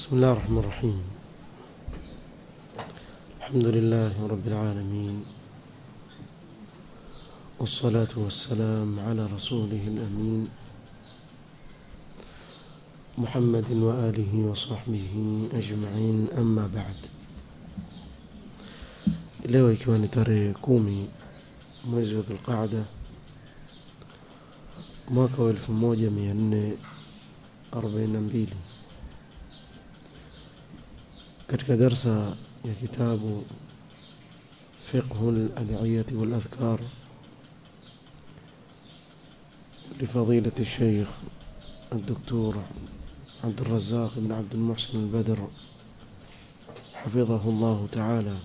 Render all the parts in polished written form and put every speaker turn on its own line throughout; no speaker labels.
بسم الله الرحمن الرحيم. الحمد لله رب العالمين، والصلاة والسلام على رسوله الأمين محمد وآله وصحبه أجمعين. أما بعد. leo ikiwa ni tarehe 10 mwezi wa Dhulqaada mwaka wa 1442 katika darsa ya kitabu فقه الأدعية والأذكار لفضيلة الشيخ الدكتور عبد الرزاق بن عبد المحسن البدر حفظه الله تعالى.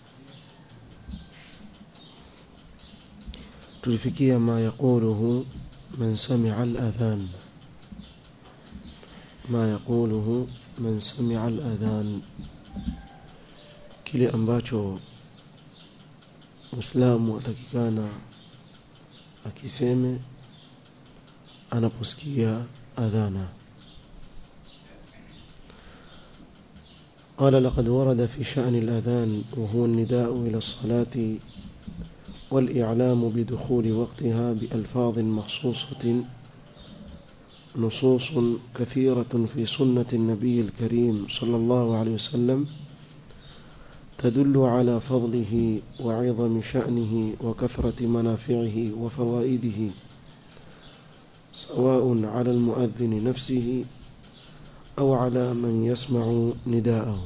tulifikia ما يقوله من سمع الأذان، ما يقوله من سمع الأذان، kile ambacho Muislamu atakikana akiseme anaposikia adhana. قال لقد ورد في شأن الأذان وهو النداء إلى الصلاة والإعلام بدخول وقتها بألفاظ مخصوصة نصوص كثيرة في سنة النبي الكريم صلى الله عليه وسلم تدل على فضله وعظم شأنه وكثرة منافعه وفوائده، سواء على المؤذن نفسه أو على من يسمع نداءه.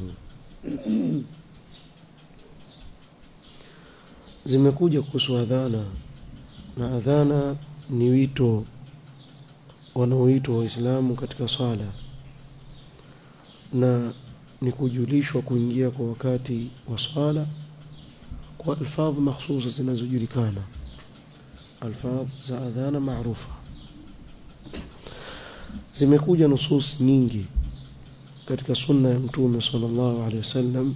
zimekuja kuhusu adhana, na adhana ni wito wanaoitwa Waislamu katika sala, na ni kujulishwa kuingia kwa wakati wa sala kwa alfadh mahsusa zinazojulikana, alfadh za adhana maarufa. zimekuja nusus nyingi katika sunna ya Mtume sallallahu alaihi wasallam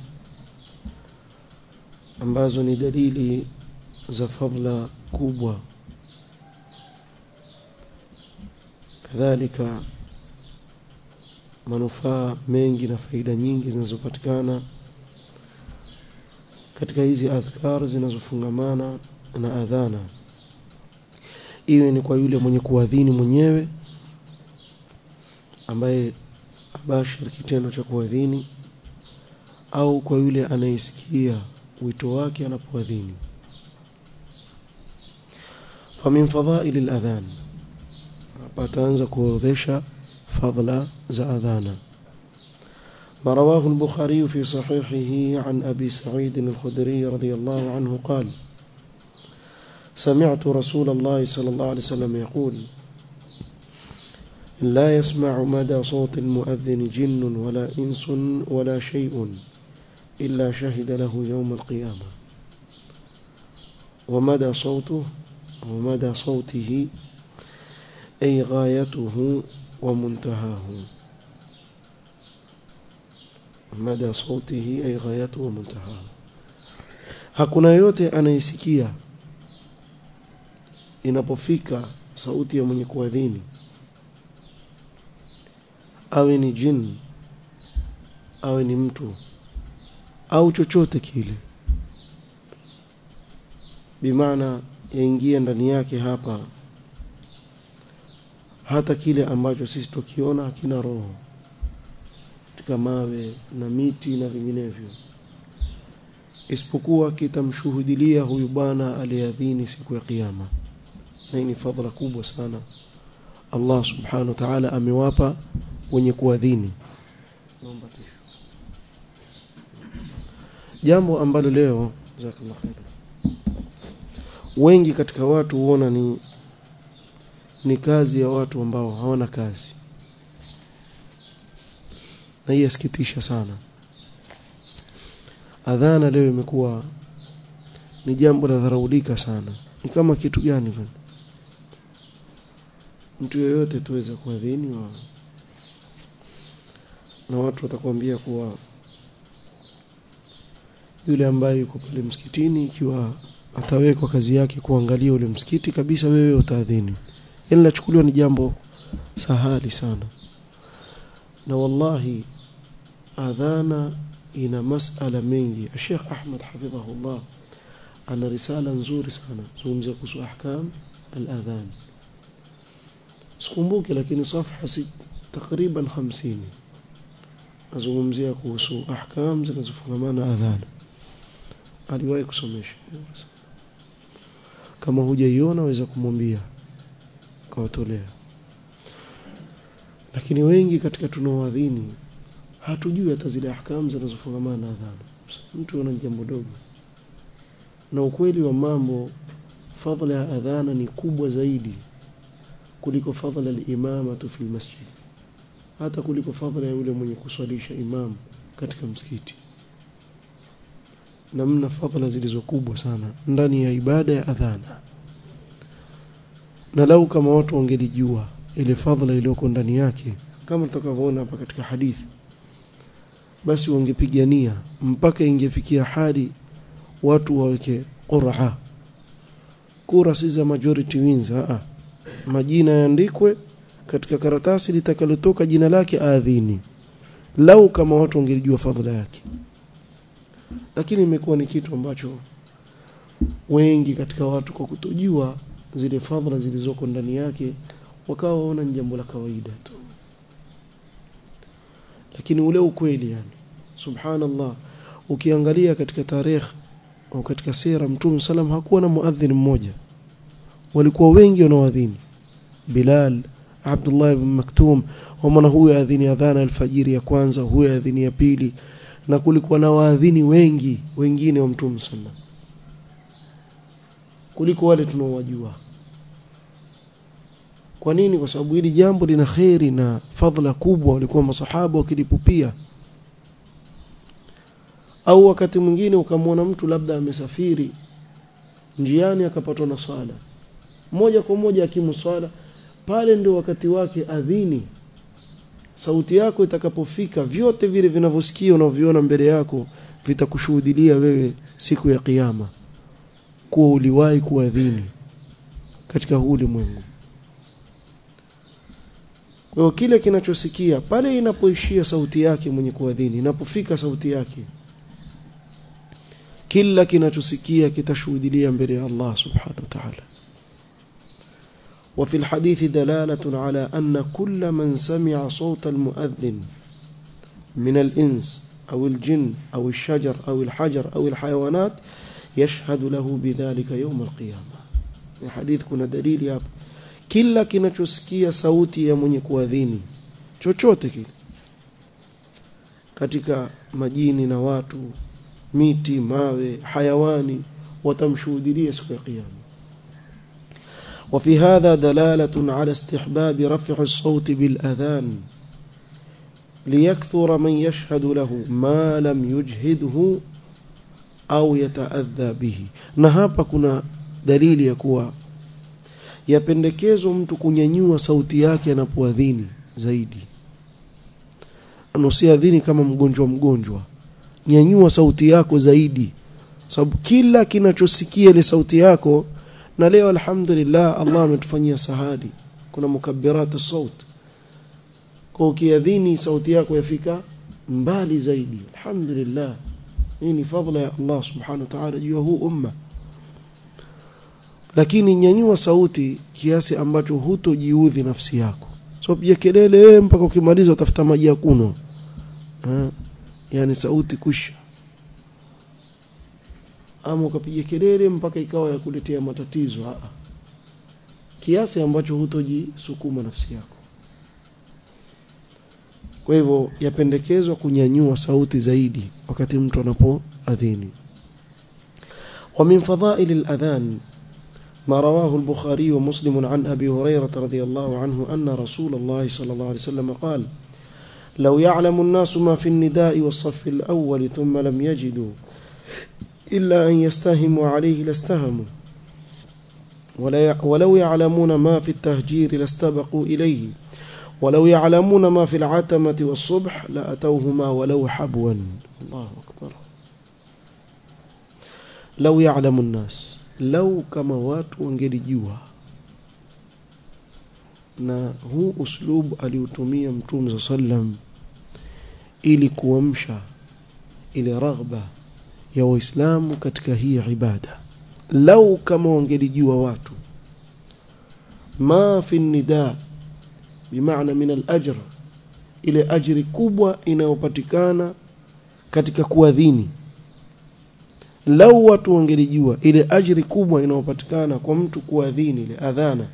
ambazo ni dalili za fadhila kubwa, kadhalika manufaa mengi na faida nyingi zinazopatikana katika hizi adhkar zinazofungamana na adhana, iwe ni kwa yule mwenye kuadhini mwenyewe ambaye abashir kitendo cha kuadhini, au kwa yule anayesikia wito wake anapoadhini. famin fadhail al-adhan, pataanza kuorodhesha fadhila za adhana. ما رواه البخاري في صحيحه عن أبي سعيد الخدري رضي الله عنه قال: سمعت رسول الله صلى الله عليه وسلم يقول: لا يسمع مدى صوت المؤذن جن ولا إنس ولا شيء إلا شهد له يوم القيامة. ومدى صوته أي غايته ومنتهاه. مدى صوته أي غايته ومنتهاه. hakuna yote anayesikia inapofika sauti ya mwenye kuadhini, awe ni jin, awe ni mtu, au chochote kile, bimaana yaingia ndani yake hapa hata kile ambacho sisi tukiona hakina roho, katika mawe na miti na vinginevyo, isipokuwa kitamshuhudilia huyu bwana aliyeadhini siku ya kiyama. Na hii ni fadhila kubwa sana Allah subhanahu wa ta'ala amewapa wenye kuadhini. Jambo ambalo leo jazakallahu khair wengi katika watu huona ni kazi ya watu ambao hawana kazi, na hii yasikitisha sana. Adhana leo imekuwa ni jambo la dharaulika sana. Ni kama kitu gani bwana? Mtu yeyote tuweza kuadhini na watu watakwambia kuwa yule ambaye yuko pale msikitini, ikiwa atawekwa kazi yake kuangalia ule msikiti kabisa, wewe utaadhini. Hili lachukuliwa ni jambo sahali sana. Na wallahi adhana ina masala mengi. Sheikh Ahmad hafidhahullah ana risala nzuri sana zungumzia kuhusu ahkam al-adhan. Sikumbuki lakini safha takriban 50 azungumzia kuhusu ahkam zinazofungamana adhan. Aliwahi kusomesha. Kama hujaiona waweza kumwambia kawatolea. Lakini wengi katika tunaoadhini hatujui hata zile ahkam zinazofungamana na adhan. Mtu ana jambo dogo. Na ukweli wa mambo, fadhila ya adhana ni kubwa zaidi kuliko fadhila al-imamatu fi masjid, hata kuliko fadhila ya yule mwenye kuswalisha imam katika msikiti. Namna fadhila zilizokubwa sana ndani ya ibada ya adhana. Na lau kama watu wangelijua ile fadhila iliyoko ndani yake, kama tutakavyoona hapa katika hadithi, basi wangepigania mpaka ingefikia hadi watu waweke qur'a. Kura si za majority wins, majina yaandikwe katika karatasi litakalotoka jina lake aadhini. Lau kama watu wangelijua fadhila yake. Lakini imekuwa ni kitu ambacho wengi katika watu kwa kutojua zile fadhila zilizoko ndani yake wakawa waona ni jambo la kawaida tu. Lakini ule ukweli yani, subhanallah, ukiangalia katika tarehe au katika sira, Mtume sallam hakuwa na muadhin mmoja, walikuwa wengi wanaoadhini. Bilal, Abdullah ibn Maktum, wamana huyu adhini adhana alfajiri ya kwanza, huyu adhini ya pili, na kulikuwa na waadhini wengi wengine wa Mtume sallam kuliko wale tunaowajua. Kwa nini? Kwa sababu hili jambo lina khairi na fadhila kubwa, walikuwa masahaba wakilipupia. Au wakati mwingine ukamwona mtu labda amesafiri njiani akapatwa na swala, moja kwa moja akimu swala pale, ndio wakati wake adhini. Sauti yako itakapofika, vyote vile vinavyosikia unaviona mbele yako vitakushuhudia wewe siku ya kiyama kuwa uliwahi kuadhini katika huu ulimwengu. Kwa kile kinachosikia pale inapoishia sauti yake mwenye kuadhini, inapofika sauti yake, kila kinachosikia kitashuhudia mbele ya Allah subhanahu wa ta'ala. وفي الحديث دلالة على أن كل من سمع صوت المؤذن من الإنس أو الجن أو الشجر أو الحجر أو الحيوانات يشهد له بذلك يوم القيامة. الحديث كنا دليل يا kila kinachosikia sauti ya mwenye kuadhini, chochote kile katika majini na watu, miti, mawe, hayawani, watamshuhudia siku ya kiyama. وفي هذا دلالة على استحباب رفع الصوت بالأذان ليكثر من يشهد له ما لم يجهده أو يتأذى به. Na hapa kuna dalili ya kuwa yapendekezwa mtu kunyanyua sauti yake anapoadhini zaidi. Anosiadhini kama mgonjwa, nyanyua sauti yako zaidi, sababu kila kinachosikia ile sauti yako. Na leo alhamdulillah Allah ametufanyia sahadi, kuna mukabbirat as-saut, kwa ukiadhini sauti yako yafika mbali zaidi. Alhamdulillah, hii ni fadhila ya Allah subhanahu wa ta'ala juu ya huu umma. Lakini nyanyua sauti kiasi ambacho hutojiudhi nafsi yako. So piga kelele mpaka ukimaliza utafuta maji ya kunywa. Yani sauti kusha. Ama ukapiga kelele mpaka ikawa ya kuletea matatizo. Kiasi ambacho hutojisukuma nafsi yako. Kwa hivyo yapendekezwa kunyanyua sauti zaidi wakati mtu anapoadhini. Wa min fadha'il al-adhan ما رواه البخاري ومسلم عن أبي هريرة رضي الله عنه أن رسول الله صلى الله عليه وسلم قال: لو يعلم الناس ما في النداء والصف الأول ثم لم يجدوا إلا أن يستهموا عليه لاستهموا ولو يعلمون ما في التهجير لاستبقوا إليه ولو يعلمون ما في العتمة والصبح لأتوهما ولو حبوا. الله أكبر. لو يعلم الناس، lau kama watu wangelijua. Na huu uslubu aliutumia Mtume sallam ili kuamsha ile raghba ya Waislamu katika hii ibada. Lau kama wangelijua watu ma fi nida bimaana min al-ajr, ile ajri kubwa inayopatikana katika kuadhini, lau watu wangelijua ile ajri kubwa inayopatikana kwa mtu kuadhini ile adhana,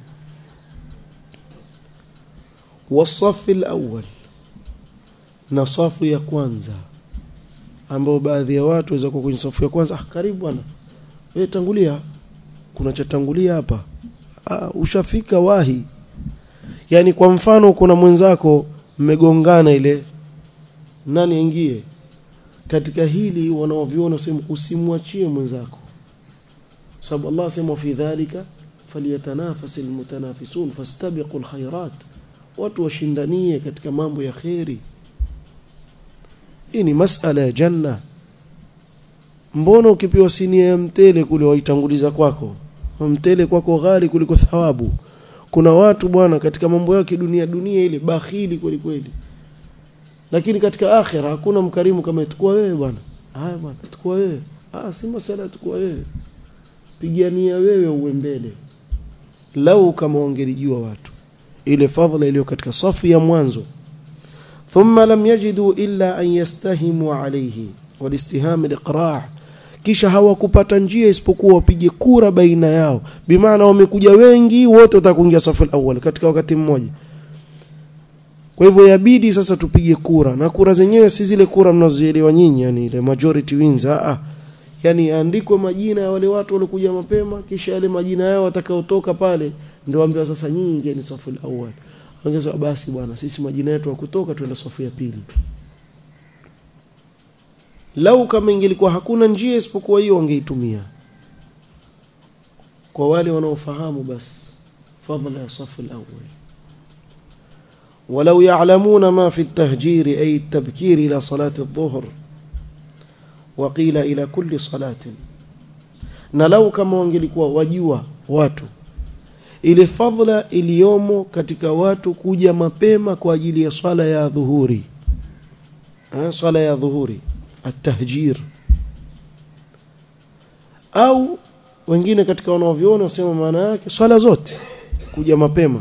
wasafi al-awwal, na safu ya kwanza, ambao baadhi ya watu waweza kuwa kwenye safu ya kwanza, karibu bwana wewe tangulia, kuna cha tangulia hapa, ushafika wahi. Yani kwa mfano kuna mwenzako mmegongana, ile nani aingie katika hili, wanaoviona sema usimwachie mwenzako, sababu Allah sema fi dhalika falyatanafasil mutanafisun fastabiqul khairat, watu washindanie katika mambo ya khairi. Hii ni masala ya janna. Mbona ukipewa sinia ya mtele kule waitanguliza kwako? Mtele kwako ghali kuliko thawabu. Kuna watu bwana katika mambo yao dunia ile bakhili kweli, lakini katika akhira hakuna mkarimu kama tukua wewe bwana. Haya bwana, tukua wewe. Si masala tukua wewe, pigania wewe uwe mbele. Lau kama wangelijua watu ile fadhila iliyo katika safu ya mwanzo, thumma lam yajidu illa an yastahimu alayhi walistiham al-iqra', kisha hawakupata njia isipokuwa wapige kura baina yao, bimaana wamekuja wengi wote watakuingia safu al-awwal katika wakati mmoja. Kwa hivyo yabidi sasa tupige kura, na kura zenyewe si zile kura mnazozielewa nyinyi, yani ile majority wins. Yani andikwe majina ya wale watu waliokuja mapema, kisha yale majina yao watakaotoka pale ndio waambiwa sasa nyinyi ingieni safu al-awwal. Wangesema basi bwana, sisi majina yetu kutoka tuenda safu ya pili. Lau kama ingelikuwa hakuna njia isipokuwa hiyo wangeitumia. Kwa wale wanaofahamu basi fadhila ya safu al-awwal. Walau ya'lamuna ma fi at-tahjir ay at-tabkir ila salati adh-dhuhr wa qila ila kulli salatin, na lau kama wangelikuwa wajua watu ile fadhila iliyomo katika watu kuja mapema kwa ajili ya swala ya dhuhuri, swala ya dhuhuri at-tahjir, au wengine katika wanaoviona wasema maana yake swala zote kuja mapema.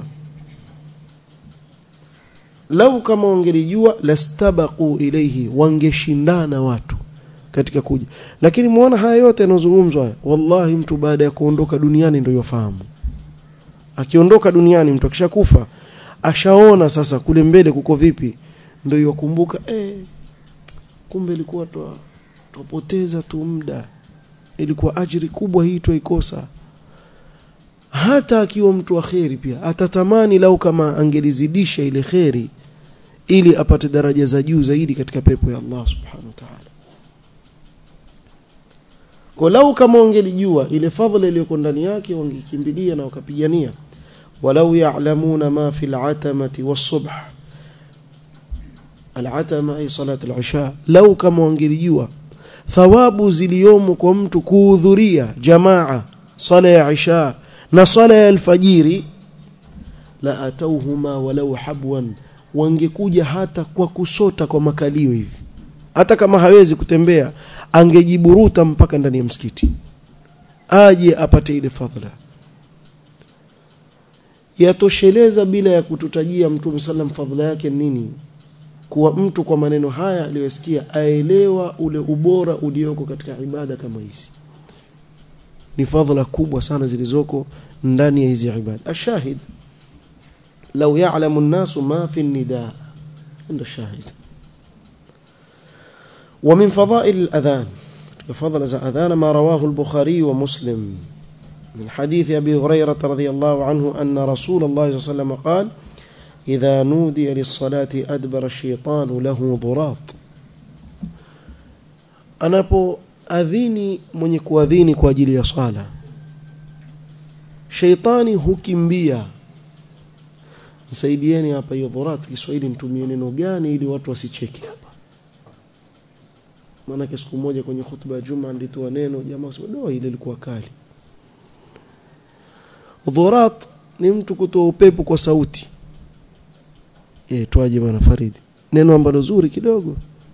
Lau kama wangelijua lastabaqu ilayhi, wangeshindana watu katika kuja. Lakini muona haya yote yanazungumzwa, wallahi mtu baada ya kuondoka duniani ndio yafahamu. Akiondoka duniani, mtu akishakufa ashaona sasa kule mbele kuko vipi, ndio yakumbuka kumbe ilikuwa tupoteza tu muda, ilikuwa ajiri kubwa hii tuikosa. Hata akiwa mtu wa khairi pia atatamani lau kama angelizidisha ile khairi ili apate daraja za juu zaidi katika pepo ya Allah subhanahu wa ta'ala. Kwa lau kama wangelijua ile fadhila iliyoko ndani yake wangekimbilia na wakapigania. Walau ya'lamuna ma fi al-atamati was-subh, al-atama ay salat al-isha, lau kama wangelijua thawabu ziliomo kwa mtu kuhudhuria jamaa sala ya isha na sala ya alfajiri, la atauhuma walau habwan, wangekuja hata kwa kusota kwa makalio hivi. Hata kama hawezi kutembea angejiburuta mpaka ndani ya msikiti aje apate ile fadhila. Yatosheleza bila ya kututajia Mtume sallam fadhila yake nini, kuwa mtu kwa maneno haya aliyosikia aelewa ule ubora ulioko katika ibada kama hizi. Ni fadhila kubwa sana zilizoko ndani ya hizi ibada. Ashahid, law ya'lamu an-nasu ma fi an-nidaa, ndio shahid. ومن فضائل الأذان، فضل الأذان ما رواه البخاري ومسلم من حديث أبي هريرة رضي الله عنه أن رسول الله صلى الله عليه وسلم قال: إذا نودي للصلاة أدبر الشيطان له ضراط. anapo adhini mwenye kuadhini kwa ajili ya swala, shaitani hukimbia. Nisaidieni hapa hiyo dhurat Kiswahili nitumie neno gani ili watu wasicheke hapa. Maana siku moja kwenye hutuba ya Juma nditoa neno, jamaa wasema ile ilikuwa kali. Dhurat ni mtu kutoa upepo kwa sauti. Tuaje bwana Faridi, neno ambalo zuri kidogo.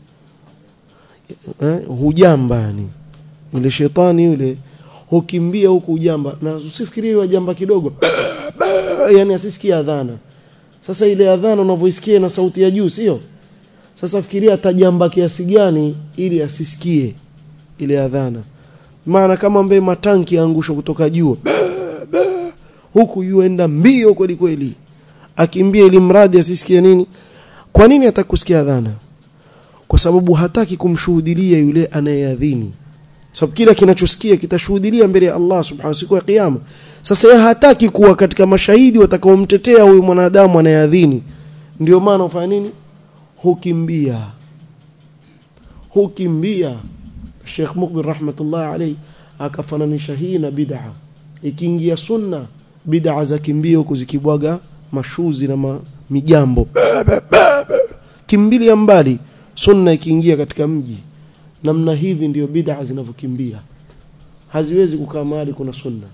hujamba yani yule shetani yule hukimbia huku ujamba, na usifikirie yule jamba kidogo yani asisikie adhana. Sasa ile adhana unavyoisikia na sauti ya juu, sio? Sasa fikiria atajamba kiasi gani ili asisikie ile adhana. Maana kama mbe matanki yaangushwa kutoka juu, huku yuenda mbio kweli kweli, akimbia ili mradi asisikie nini. Kwa nini atakusikia adhana? Kwa sababu hataki kumshuhudilia yule anayeadhini. Sababu kila kinachosikia kitashuhudilia mbele ya Allah subhanahu siku ya kiyama. Sasa yeye hataki kuwa katika mashahidi watakaomtetea huyu mwanadamu anayeadhini. Ndio maana ufanya nini? Hukimbia. Sheikh Mukbil rahmatullah alayhi akafananisha hii na bid'a. Ikiingia sunna, bid'a za kimbio kuzikibwaga mashuzi na mijambo. Kimbilia mbali. Sunna ikiingia katika mji, namna hivi ndio bid'a zinavyokimbia. Haziwezi kukaa mahali kuna sunna.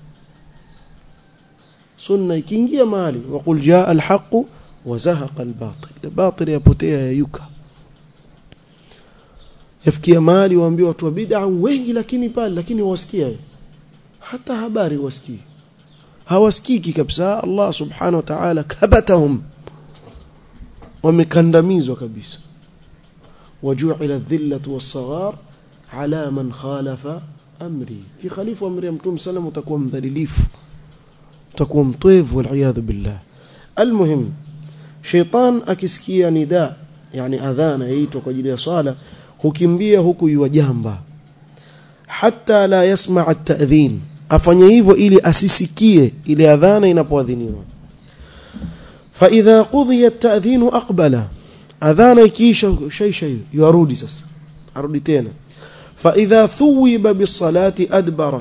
Sunna ikiingia mahali, waqul jaa al-haqq wa zahaqa al-batil. Batil yapotea yayuka. Yafikia mahali waambiwa watu wa bid'a wengi, lakini wasikia hata habari wasikii. Hawasikiki kabisa. Allah subhanahu wa ta'ala kabatahum, wamekandamizwa kabisa. waju'ila adh-dhillatu was-saghar ala man khalafa amri. Khalifu amri mtume sallam utakuwa mdhalilifu, utakuwa mtwevu, wal billah. Almuhim, shaytan akisikia nida, yani adhana yaitwa kwa ajili ya swala, hukimbia huku yuwajamba, hatta la yasma' at-ta'dhin. Afanye hivyo ili asisikie ile adhana inapoadhiniwa. Fa idha qudiya at-ta'dhin aqbala, adhana ikiisha shay yarudi, sasa arudi tena. Fa idha thuwiba bis-salati adbara,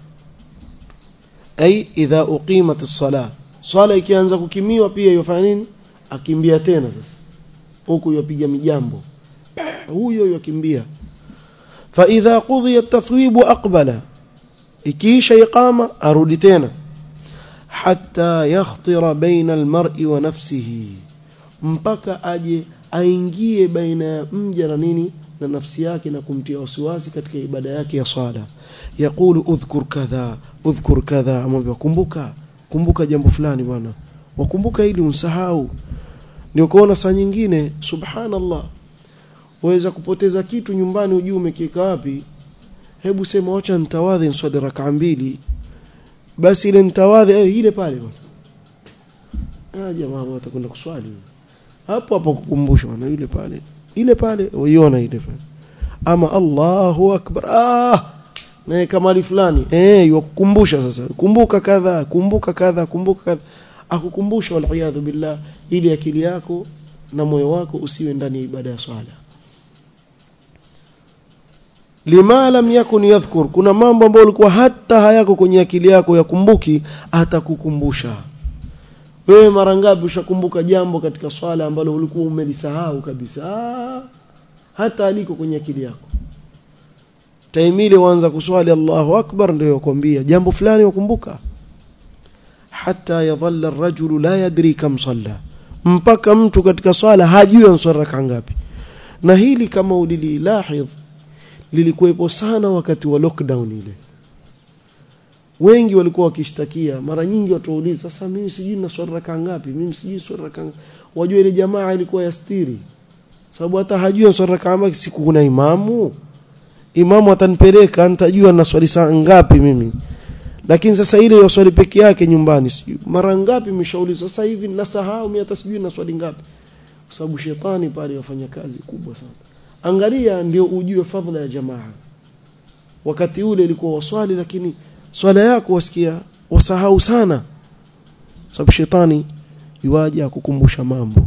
ay idha uqimat as-salah, swala ikianza kukimiwa pia yofanya nini? Akimbia tena sasa, huku yapiga mijambo, huyo yakimbia. Fa idha qudiya at-tathwib aqbala, ikiisha iqama arudi tena, hatta yakhtira baina al-mar'i wa nafsihi, mpaka aje aingie baina ya mja na nini, na nafsi yake, na kumtia wasiwasi katika ibada yake ya swala. Yaqulu udhkur kadha, amwambia kumbuka jambo fulani bwana, wakumbuka ili unsahau. Ndio kuona saa nyingine subhanallah waweza kupoteza kitu nyumbani, ujue umekiweka wapi. Hebu sema acha nitawadhi nswali rak'a mbili, basi ile nitawadhi ile pale bwana. Jamaa watakwenda kuswali hapo kukumbusha bwana, ile pale uiona ile pale. Ama Allahu akbar, na kamali fulani yukukumbusha sasa, kumbuka kadha, akukumbusha, wal billah, ili akili yako na moyo wako usiwe ndani ya ibada ya swala. Lima lam yakun yadhkur, kuna mambo ambayo ulikuwa hata hayako kwenye akili yako yakumbuki, atakukumbusha. Wewe mara ngapi ushakumbuka jambo katika swala ambalo ulikuwa umelisahau kabisa, hata aliko kwenye akili yako. Taimile waanza kuswali Allahu akbar, ndio yakwambia jambo fulani wakumbuka. Hatta yadhalla ar-rajulu la yadri kam salla, mpaka mtu katika swala hajui answali rak'a ngapi. Na hili kama ulilahidh lilikuwepo sana wakati wa lockdown ile. Wengi walikuwa wakishtakia, mara nyingi watu wauliza, sasa mimi sijui na swali rak'a ngapi, mimi sijui swali rak'a. Wajua ile jamaa ilikuwa yastiri, sababu hata hajui swali rak'a ngapi. Siku kuna imamu atanipeleka, nitajua na swali saa ngapi mimi. Lakini sasa ile ya swali peke yake nyumbani, sijui mara ngapi mshauliza, sasa hivi nasahau mimi hata sijui na swali ngapi, kwa sababu shetani pale yafanya kazi kubwa sana. Angalia ndio ujue fadhila ya jamaa. Wakati ule ilikuwa waswali, lakini swala yako wasikia wasahau sana, sababu shetani yuaje kukumbusha mambo.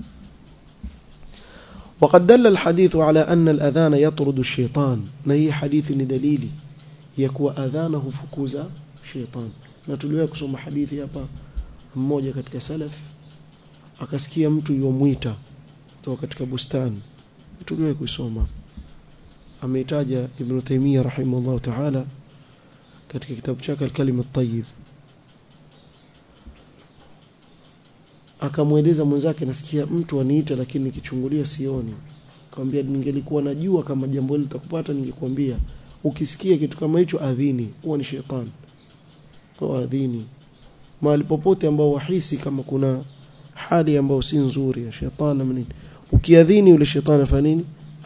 وقد دل الحديث على أن الأذان يطرد الشيطان. na hii hadithi ni dalili ya kuwa adhana hufukuza shaytan. Na tuliwahi kusoma hadithi hapa, mmoja katika salaf akasikia mtu yuamuita kutoka katika bustani, tuliwahi kusoma. Ameitaja Ibn Taymiyyah rahimahullah ta'ala katika kitabu chake al-Kalim at-Tayyib. Akamweleza mwenzake, nasikia mtu aniita lakini nikichungulia sioni. Akamwambia ningelikuwa najua kama jambo hili litakupata ningekwambia. Ukisikia kitu kama hicho adhini, huwa ni shetani. Kwa adhini mahali popote ambao wahisi kama kuna hali ambayo si nzuri ya shetani na nini, ukiadhini yule shetani afanya nini?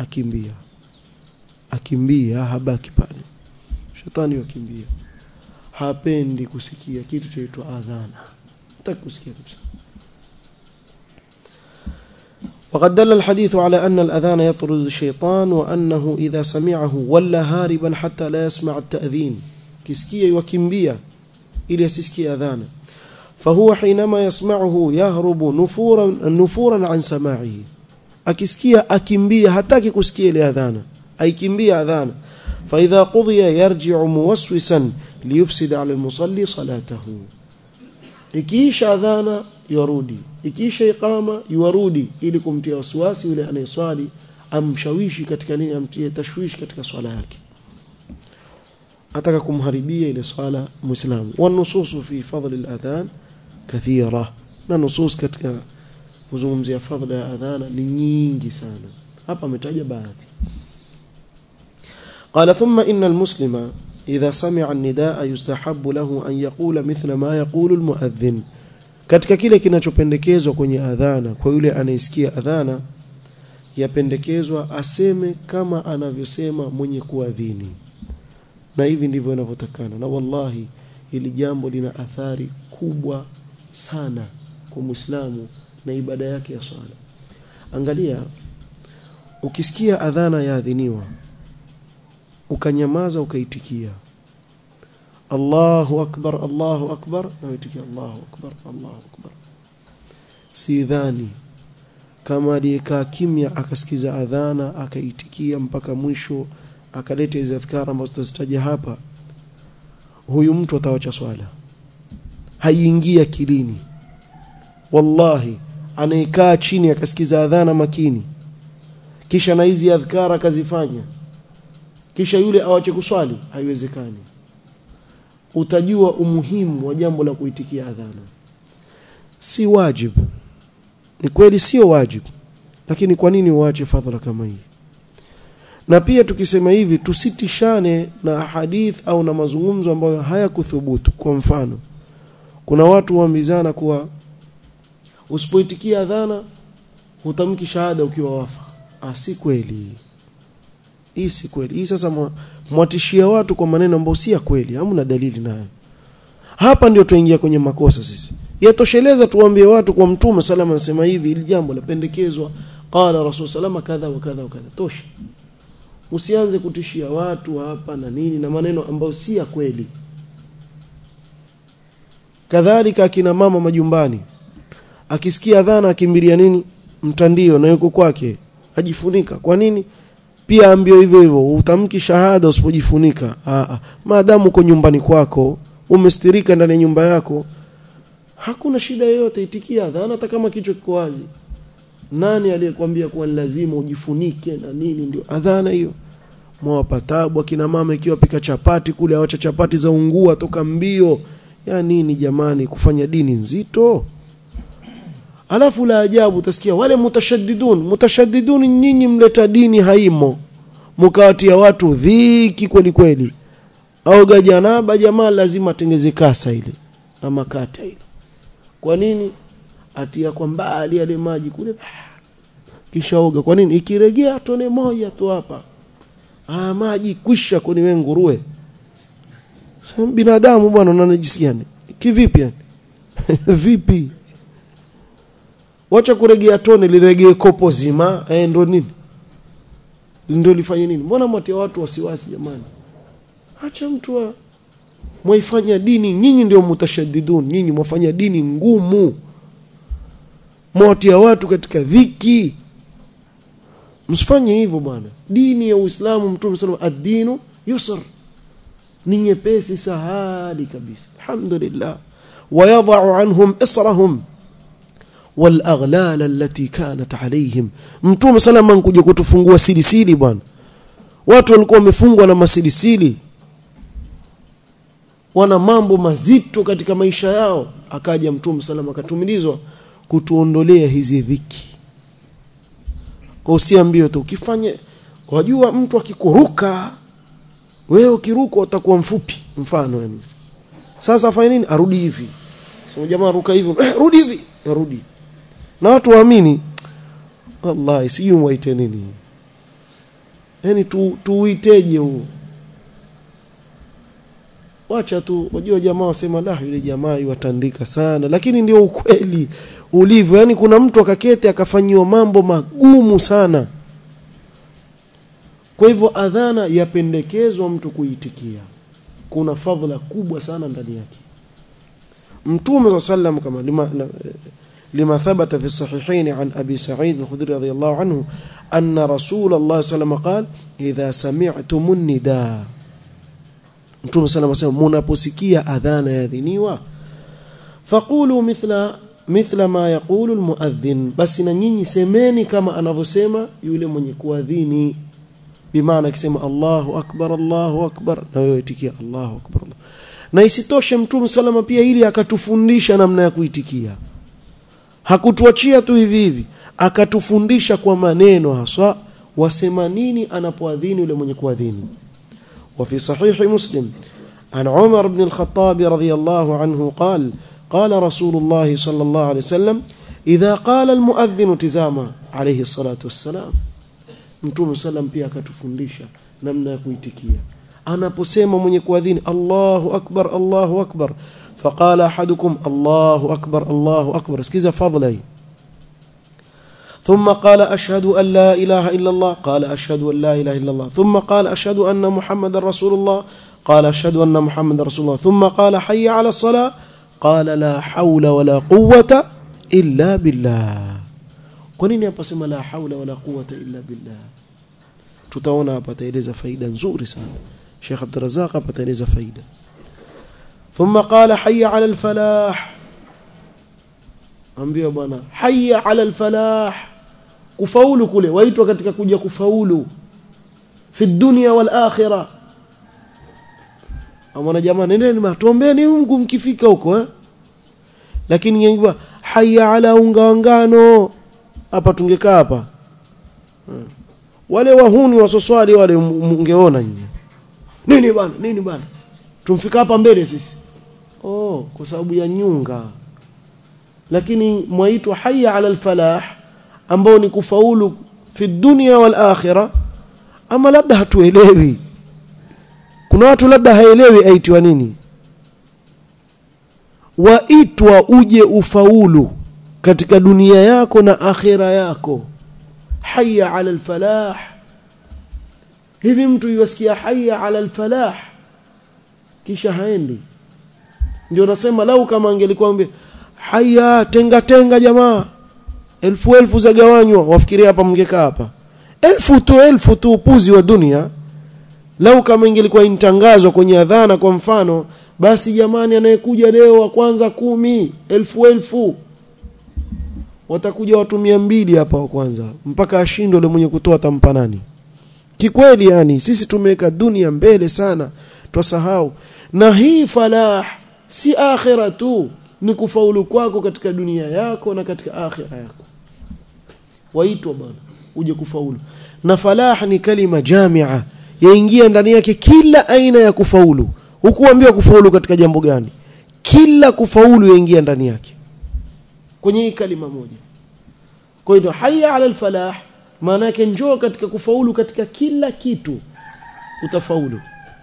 Akimbia, habaki pale. Shetani yakimbia. Hapendi kusikia kitu chaitwa adhana. Hataki kusikia kabisa. وقد دل الحديث على أن الأذان يطرد الشيطان وأنه إذا سمعه ولا هاربا حتى لا يسمع التأذين. كسكية وكمبية إلى سكية أذانا. فهو حينما يسمعه يهرب نفورا عن سماعه. أكسكية أكمبية حتى كسكية لأذانا أي كمبية أذانا. فإذا قضي يرجع موسوسا ليفسد على المصلي صلاته. Ikiisha adhana yarudi, ikiisha iqama yarudi, ili kumtia waswasi yule anayeswali, amshawishi katika nini, amtie tashwishi katika swala yake, ataka kumharibia ile swala muislamu. Wa nususu fi fadl al-adhan kathira, na nusus katika kuzungumzia fadhila ya adhana ni nyingi sana. Hapa ametaja baadhi. قال ثم إن المسلم إذا سمع النداء يستحب له أن يقول مثل ما يقول المؤذن. Katika kile kinachopendekezwa kwenye adhana kwa yule anayesikia adhana, yapendekezwa aseme kama anavyosema mwenye kuadhini. Na hivi ndivyo inavyotakana. Na wallahi hili jambo lina athari kubwa sana kwa Muislamu na ibada yake ya swala. Angalia, ukisikia adhana yaadhiniwa, ukanyamaza ukaitikia Allahu akbar, Allahu akbar, na uitikia Allahu akbar, Allahu akbar, sidhani kama aliyekaa kimya akasikiza adhana akaitikia mpaka mwisho akaleta hizo adhkara ambazo tutazitaja hapa, huyu mtu atawacha swala, haiingia kilini. Wallahi anayekaa chini akasikiza adhana makini kisha na hizi adhkara akazifanya kisha yule awache kuswali, haiwezekani. Utajua umuhimu wa jambo la kuitikia adhana. Si wajibu, ni kweli sio wajibu, lakini kwa nini uache fadhila kama hii? Na pia tukisema hivi tusitishane na hadith au na mazungumzo ambayo hayakuthubutu. Kwa mfano, kuna watu waambizana kuwa usipoitikia adhana hutamki shahada ukiwa wafa. Si kweli. Hii si kweli. Hii sasa mwatishia watu kwa maneno ambayo si ya kweli, hamna dalili nayo. Hapa ndio tuingia kwenye makosa sisi. Yatosheleza tuambie watu kwa Mtume salama anasema hivi, ili jambo lapendekezwa, qala Rasul salama kadha wa kadha wa kadha. Tosha. Usianze kutishia watu hapa na nini na maneno ambayo si ya kweli. Kadhalika akina mama majumbani, akisikia adhana akimbilia nini? Mtandio, na yuko kwake ajifunika. Kwa nini? Pia ambio hivyo hivyo, utamki shahada usipojifunika. Maadamu uko nyumbani kwako, umestirika ndani ya nyumba yako, hakuna shida yoyote, itikia adhana hata kama kichwa kiko wazi. Nani aliyekwambia kuwa lazima ujifunike na nini ndio adhana hiyo? Mwapatabu akina mama ikiwa pika chapati kule, awacha chapati za ungua toka mbio. Ya nini jamani, kufanya dini nzito? Alafu la ajabu utasikia wale mutashaddidun, nyinyi mleta dini haimo, mkawatia watu dhiki kweli kweli. Au gajanaba jamaa lazima tengeze kasa ile ama kata ile. Kwa nini? Atia kwa mbali yale maji kule kisha oga. Kwa nini? Ikiregea tone moja tu hapa, maji kwisha. Kwani wewe nguruwe? Binadamu bwana, unanajisikiani kivipi yani? Vipi? Wacha kuregea tone liregee kopo zima, ndo nini? Ndio lifanye nini? Mbona mwatia watu wasiwasi jamani? Acha mtu mwaifanya dini, nyinyi ndio mutashaddidun, nyinyi mwafanya dini ngumu. Mwatia watu katika dhiki. Msifanye hivyo bwana. Dini ya Uislamu, Mtume sallallahu alayhi wasallam, ad-dinu yusr, ni nyepesi sahali kabisa. Alhamdulillah. Wa yadh'u anhum israhum wal aghlal allati kanat alayhim. Mtume sallallahu ankuja kutufungua silisili bwana. Watu walikuwa wamefungwa na masilisili, wana mambo mazito katika maisha yao. Akaja Mtume sallallahu akatumilizwa kutuondolea hizi dhiki. Kwa usiambie tu ukifanye, wajua mtu akikuruka wewe ukiruka utakuwa mfupi mfano yani. Sasa afanye nini? Arudi hivi. Sasa jamaa ruka hivi, rudi hivi, rudi. Na watu waamini. Wallahi sijui muite nini. Yaani tuuiteje huo? Wacha tu, wajua jamaa wasema la yule jamaa yuatandika sana, lakini ndio ukweli ulivyo. Yaani kuna mtu akaketi akafanyiwa mambo magumu sana. Kwa hivyo adhana yapendekezwa mtu kuitikia. Kuna fadhila kubwa sana ndani yake. Mtume sallam kama lima thabata fi sahihain an Abi Sa'id al-Khudri radiyallahu anhu anna Rasulullah sallam qala idha sami'tumun nidaa, Mtume sallam asema mnaposikia adhana yadhiniwa faqulu mithla ma yaqulu al-muadhdhin, basi na nyinyi semeni kama anavyosema yule mwenye kuadhini. Bimaana akisema Allahu akbar na wewe itikia Allahu akbar. Na isitoshe Mtume salama pia ili akatufundisha namna ya kuitikia. Hakutuachia tu hivi hivi, akatufundisha kwa maneno haswa wasema nini anapoadhini yule mwenye kuadhini. Wa fi sahih Muslim an Umar ibn al-Khattab radiyallahu anhu qala Rasulullah sallallahu alayhi wasallam idha qala al-muadhdhin tizama alayhi salatu wassalam. Mtume sallam pia akatufundisha namna ya kuitikia. Anaposema mwenye kuadhini Allahu akbar, faqala ahadukum Allahu akbar, sikiza fadhila hii. Thumma qala ashhadu an la ilaha illa Allah, qala ashhadu an la ilaha illa Allah. Thumma qala ashhadu anna Muhammadar Rasulullah, qala ashhadu anna Muhammadar Rasulullah. Thumma qala hayya 'ala as-salah, qala la hawla wa la quwwata illa billah. Kwa nini hapa sema la haula wala quwwata illa billah? Tutaona hapa taeleza faida nzuri sana. Sheikh Abdul Razzaq hapa taeleza faida. Thumma qala hayya 'ala al-falah. Ambia bwana hayya 'ala al-falah. Kufaulu kule waitwa katika kuja kufaulu fi dunya wal akhirah. Amana jamaa nendeni matuombeeni Mungu mkifika huko Lakini yengwa hayya 'ala ungangano. Hapa tungekaa hapa. Wale wahuni wasoswali wale mungeona nyinyi. Nini bwana? Tumfika hapa mbele sisi. Kwa sababu ya nyunga. Lakini mwaitwa hayya 'ala al-falah ambao ni kufaulu fi dunya wal akhirah. Ama labda hatuelewi. Kuna watu labda haelewi aitwa nini. Waitwa uje ufaulu katika dunia yako na akhira yako. Hayya 'ala al-falah. Hivi mtu yusikia hayya 'ala al-falah kisha haendi. Ndio nasema lau kama angelikwambia hayya tenga jamaa, elfu za gawanywa, wafikiria hapa mngekaa hapa. Elfu tu upuzi wa dunia. Lau kama ingelikuwa intangazwa kwenye adhana kwa mfano, basi jamani anayekuja leo wa kwanza 10, elfu watakuja watu 200 hapa wa kwanza mpaka ashindwe yule mwenye kutoa tampa nani. Kikweli yani sisi tumeweka dunia mbele sana, twasahau. Na hii falah si akhira tu, ni kufaulu kwako katika dunia yako na katika akhira yako. Waitwa bwana uje kufaulu. Na falah ni kalima jamia, yaingia ndani yake kila aina ya kufaulu. Hukuambiwa kufaulu katika jambo gani, kila kufaulu yaingia ndani yake kwenye hii kalima moja. Kwa hiyo hayya 'ala al-falah maana yake njoo katika kufaulu katika kila kitu utafaulu.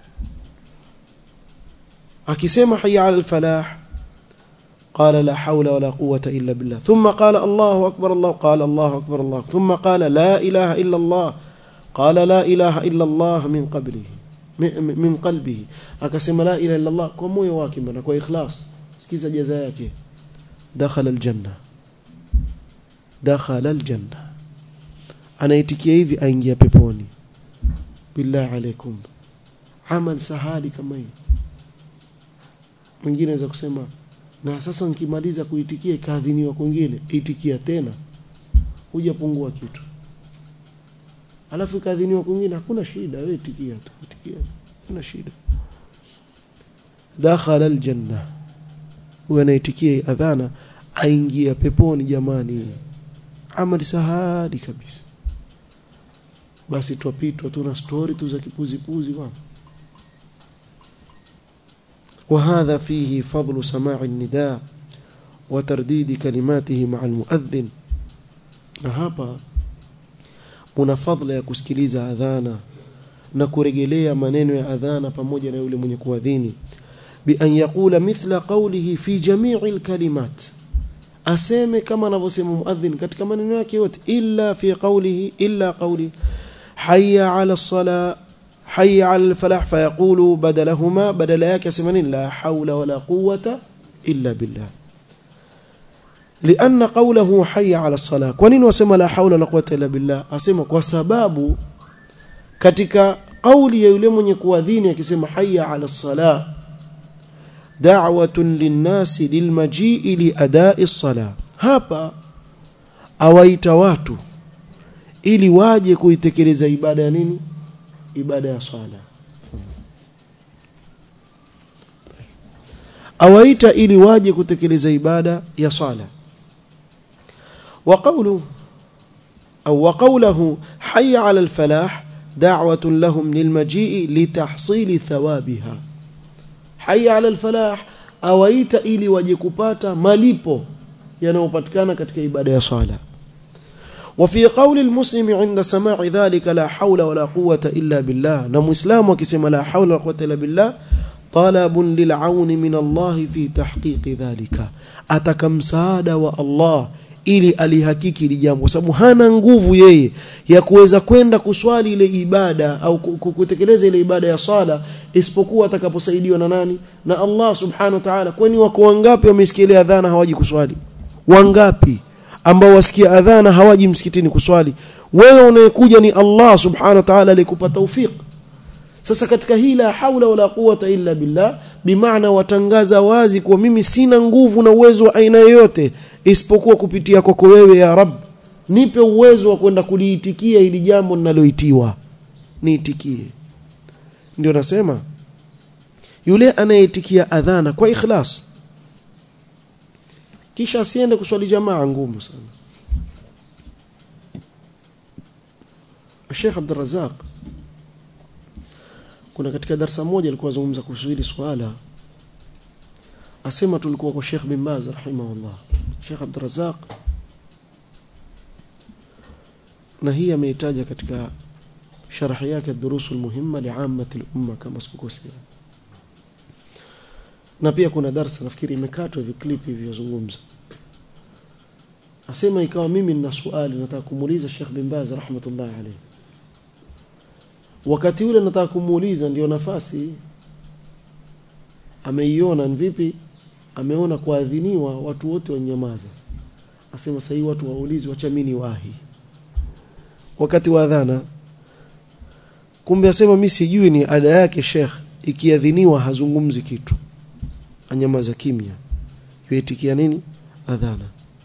Akisema hayya 'ala al-falah qala la hawla wala quwwata illa billah. Thumma qala Allahu akbar Allah, qala Allahu akbar Allah. Thumma qala la ilaha illa Allah, qala la ilaha illa Allah min qalbihi. Akasema la ilaha illa Allah kwa moyo wake na kwa ikhlas. Sikiza jaza yake. Dakhala aljanna. Anaitikia hivi aingia peponi. Billahi alaikum. Amal sahali kama hii. Mwingine anaweza kusema na sasa nikimaliza kuitikia ikaadhiniwa kwingine, itikia tena. Hujapungua kitu. Alafu ikaadhiniwa kwingine hakuna shida, wewe itikia tu, itikia. Hakuna shida. Dakhala aljanna. Huwa anaitikia adhana aingia peponi jamani. Amali sahali kabisa. basi tupitwa tuna story tu za kipuzi bwana. وهذا فيه فضل سماع النداء وترديد كلماته مع المؤذن. na hapa kuna fadhila ya kusikiliza adhana na kurejelea maneno ya adhana pamoja na yule mwenye kuadhini, bi an yaqula mithla qawlihi fi jami'il kalimat, aseme kama anavyosema muadhin katika maneno yake yote, illa qawli hayya 'ala as-salah hayya 'ala al-falah, fayaqulu badalahuma, badala yake asema la hawla wala quwwata illa billah. لأن قوله حي على الصلاة, kwa nini wasema la haula wala quwwata illa billah? Asema kwa sababu katika kauli ya yule mwenye kuadhini akisema hayya ala as-salah, da'watun lin-nasi lilmaji'i li ada'i as-salah, hapa awaita watu ili waje kuitekeleza ibada ya nini? Ibada ya swala. Awaita ili waje kutekeleza ibada ya swala. وقوله حي على الفلاح دعوة لهم للمجيء لتحصيل ثوابها. حي على الفلاح awaita ili waje kupata malipo yanayopatikana katika ibada ya swala. وفي قول المسلم عند سماع ذلك لا حول ولا قوة إلا بالله, na muislamu akisema la haula wala quwwata illa billah, talabun lil'auni min Allah fi tahqiqi dhalika, ataka msaada wa Allah ili alihakiki ile jambo, kwa sababu hana nguvu yeye ya kuweza kwenda kuswali ile ibada au kutekeleza ile ibada ya swala isipokuwa atakaposaidiwa na nani? Na Allah subhanahu wa ta'ala. Kwani wako wangapi wamesikia adhana hawaji kuswali? Wangapi ambao wasikia adhana hawaji msikitini kuswali? Wewe unayekuja ni Allah subhanahu wa ta'ala alikupa tawfik. Sasa katika hii la haula wala quwwata illa billah, bimaana watangaza wazi kwa mimi sina nguvu na uwezo wa aina yoyote isipokuwa kupitia kwako wewe ya Rabb. Nipe uwezo wa kwenda kuliitikia hili jambo ninaloitiwa, niitikie. Ndio nasema yule anayeitikia adhana kwa ikhlas kisha asiende kuswali jamaa, ngumu sana. Sheikh Abdul Razzaq kuna katika darasa moja alikuwa azungumza kuhusu hili swala, asema tulikuwa kwa Sheikh bin Baz rahimahullah. Sheikh Abdul Razzaq, na hii ameitaja katika sharh yake ad-durus al-muhimma li'ammati al-umma kama sikukosea, na pia kuna darasa nafikiri imekatwa hivi clip hivi yazungumza. Asema ikawa mimi nina swali nataka kumuuliza Sheikh bin Baz rahmatullah alayhi. Wakati ule nataka kumuuliza ndio nafasi ameiona ni vipi, ameona kuadhiniwa watu wote wanyamaza. Asema sasa watu waulizi wacha mimi wahi wakati wa adhana. Kumbe asema mimi sijui ni ada yake Sheikh, ikiadhiniwa hazungumzi kitu, anyamaza kimya, yuitikia nini? Adhana.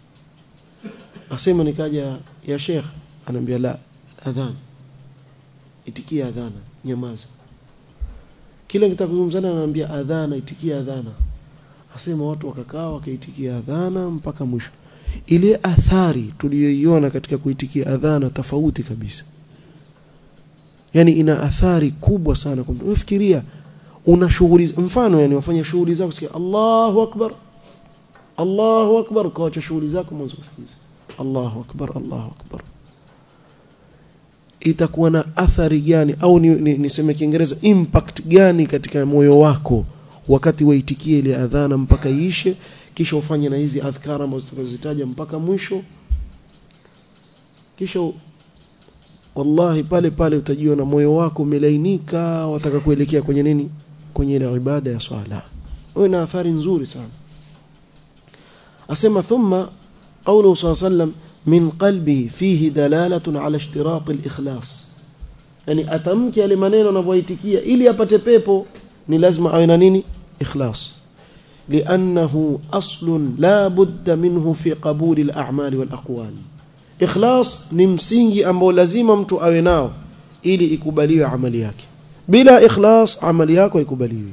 Asema nikaja ya Sheikh, anambia la adhana, itikia adhana, nyamaza. Kila nitakuzungumzana ananiambia adhana, itikia adhana. Asema watu wakakaa wakaitikia adhana mpaka mwisho. Ile athari tuliyoiona katika kuitikia adhana tofauti kabisa. Yani ina athari kubwa sana. Unafikiria una shughuli, mfano yani wafanya shughuli zako sikia Allahu akbar, Allahu akbar, kwa shughuli zako mwanzo kusikiza Allahu akbar, Allahu akbar, itakuwa na athari gani au niseme Kiingereza impact gani katika moyo wako wakati waitikie ile adhana mpaka iishe, kisha ufanye na hizi adhkara ambazo tutazitaja mpaka mwisho. Kisha wallahi pale pale utajiona moyo wako umelainika, wataka kuelekea kwenye nini? Kwenye ile ibada ya swala. Una athari nzuri sana. Asema thumma qawlu sallallahu alayhi wasallam min qalbi fihi dalalatun ala ishtirat al-ikhlas. Yani atamki yale maneno anavyoitikia ili apate pepo ni lazima awe na nini? Ikhlas. Li'annahu aslun la budda minhu fi qabul al-a'mal wal aqwal. Ikhlas ni msingi ambao lazima mtu awe nao ili ikubaliwe amali yake. Bila ikhlas amali yako haikubaliwi.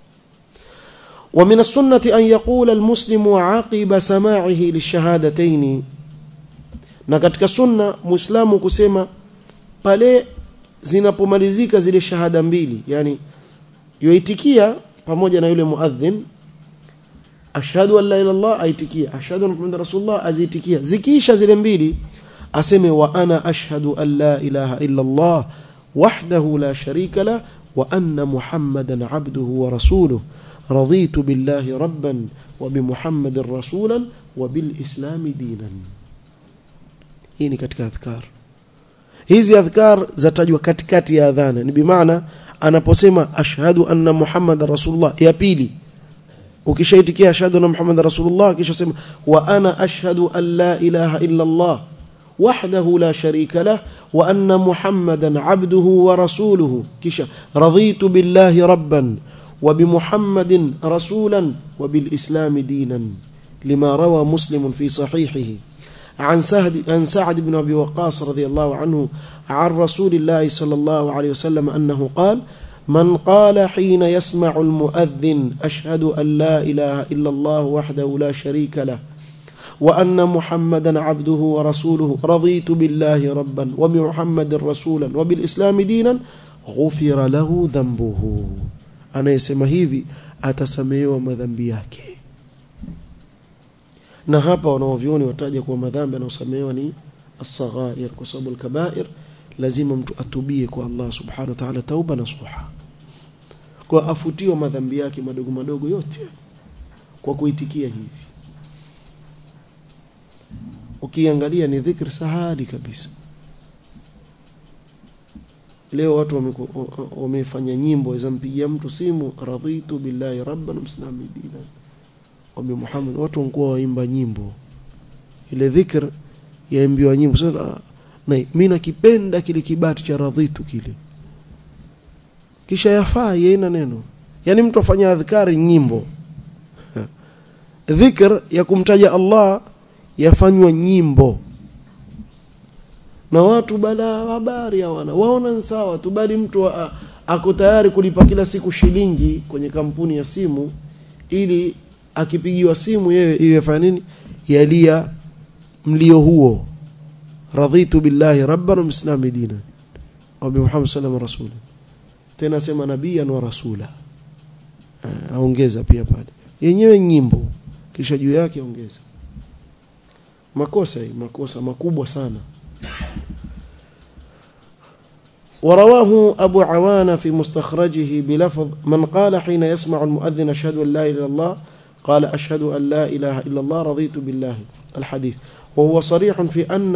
ومن السنة أن يقول المسلم عقب سماعه للشهادتين, na katika sunna muislamu kusema pale zinapomalizika zile shahada mbili, yani yoitikia pamoja na yule muadhin ashhadu an la ilaha illallah, aitikia ashhadu anna muhammadar rasulullah, azitikia. Zikiisha zile mbili aseme wa ana ashhadu an la ilaha illallah wahdahu la sharika la wa anna muhammadan abduhu wa rasuluhu raditu billahi rabban wa bi muhammadin rasulan wa bil islami dinan. Hii ni katika adhkar. Hizi adhkar zatajwa katikati ya adhana, ni bimaana anaposema ashhadu anna muhammadar rasulullah ya pili, ukishaitikia ashhadu anna muhammadar rasulullah kisha sema wa ana ashhadu an la ilaha illa allah wahdahu la sharika lah wa anna muhammadan abduhu wa rasuluhu, kisha raditu billahi rabban wa bi muhammadin rasulan wa bil islami dinan, lima rawa muslim fi sahihihi عن سعد بن أبي وقاص رضي الله عنه عن رسول الله صلى الله عليه وسلم أنه قال من قال حين يسمع المؤذن أشهد أن لا إله إلا الله وحده لا شريك له وأن محمدا عبده ورسوله رضيت بالله ربا وبمحمد رسولا وبالإسلام دينا غفر له ذنبه. أنا يسمى هيفي أتسميه مذنبي yake. Na hapa wanaovioni wataja kwa madhambi yanayosamehewa ni as-saghair, kwa sababu al-kaba'ir lazima mtu atubie kwa Allah subhanahu wa ta'ala tauba nasuha, kwa afutiwa madhambi yake madogo madogo yote kwa kuitikia hivi. Ukiangalia ni dhikr sahali kabisa. Leo watu wamefanya nyimbo zampigia mtu simu raditu billahi rabban muslimi dinan wa bi Muhammad, watu wanakuwa waimba nyimbo, ile dhikr yaimbiwa nyimbo. Sasa mimi nakipenda kile kibati cha radhitu kile, kisha yafaa yaina neno, yani mtu afanya adhkari nyimbo dhikr ya kumtaja Allah yafanywa nyimbo, na watu bala habari hawana, waona ni sawa tu, bali mtu ako tayari kulipa kila siku shilingi kwenye kampuni ya simu ili akipigiwa simu yeye iwe fanya nini, yalia mlio huo raditu billahi rabban wa muslimi dinan wa bi Muhammad sallallahu alaihi wasallam, tena sema nabiyan wa rasula, aongeza pia pale yenyewe nyimbo, kisha juu yake ongeza. Makosa hii, makosa makubwa sana. ورواه أبو عوانة في مستخرجه بلفظ من قال حين يسمع المؤذن أشهد أن لا إله إلا الله قال أشهد أن لا إله إلا الله رضيت بالله الحديث، وهو صريح في أن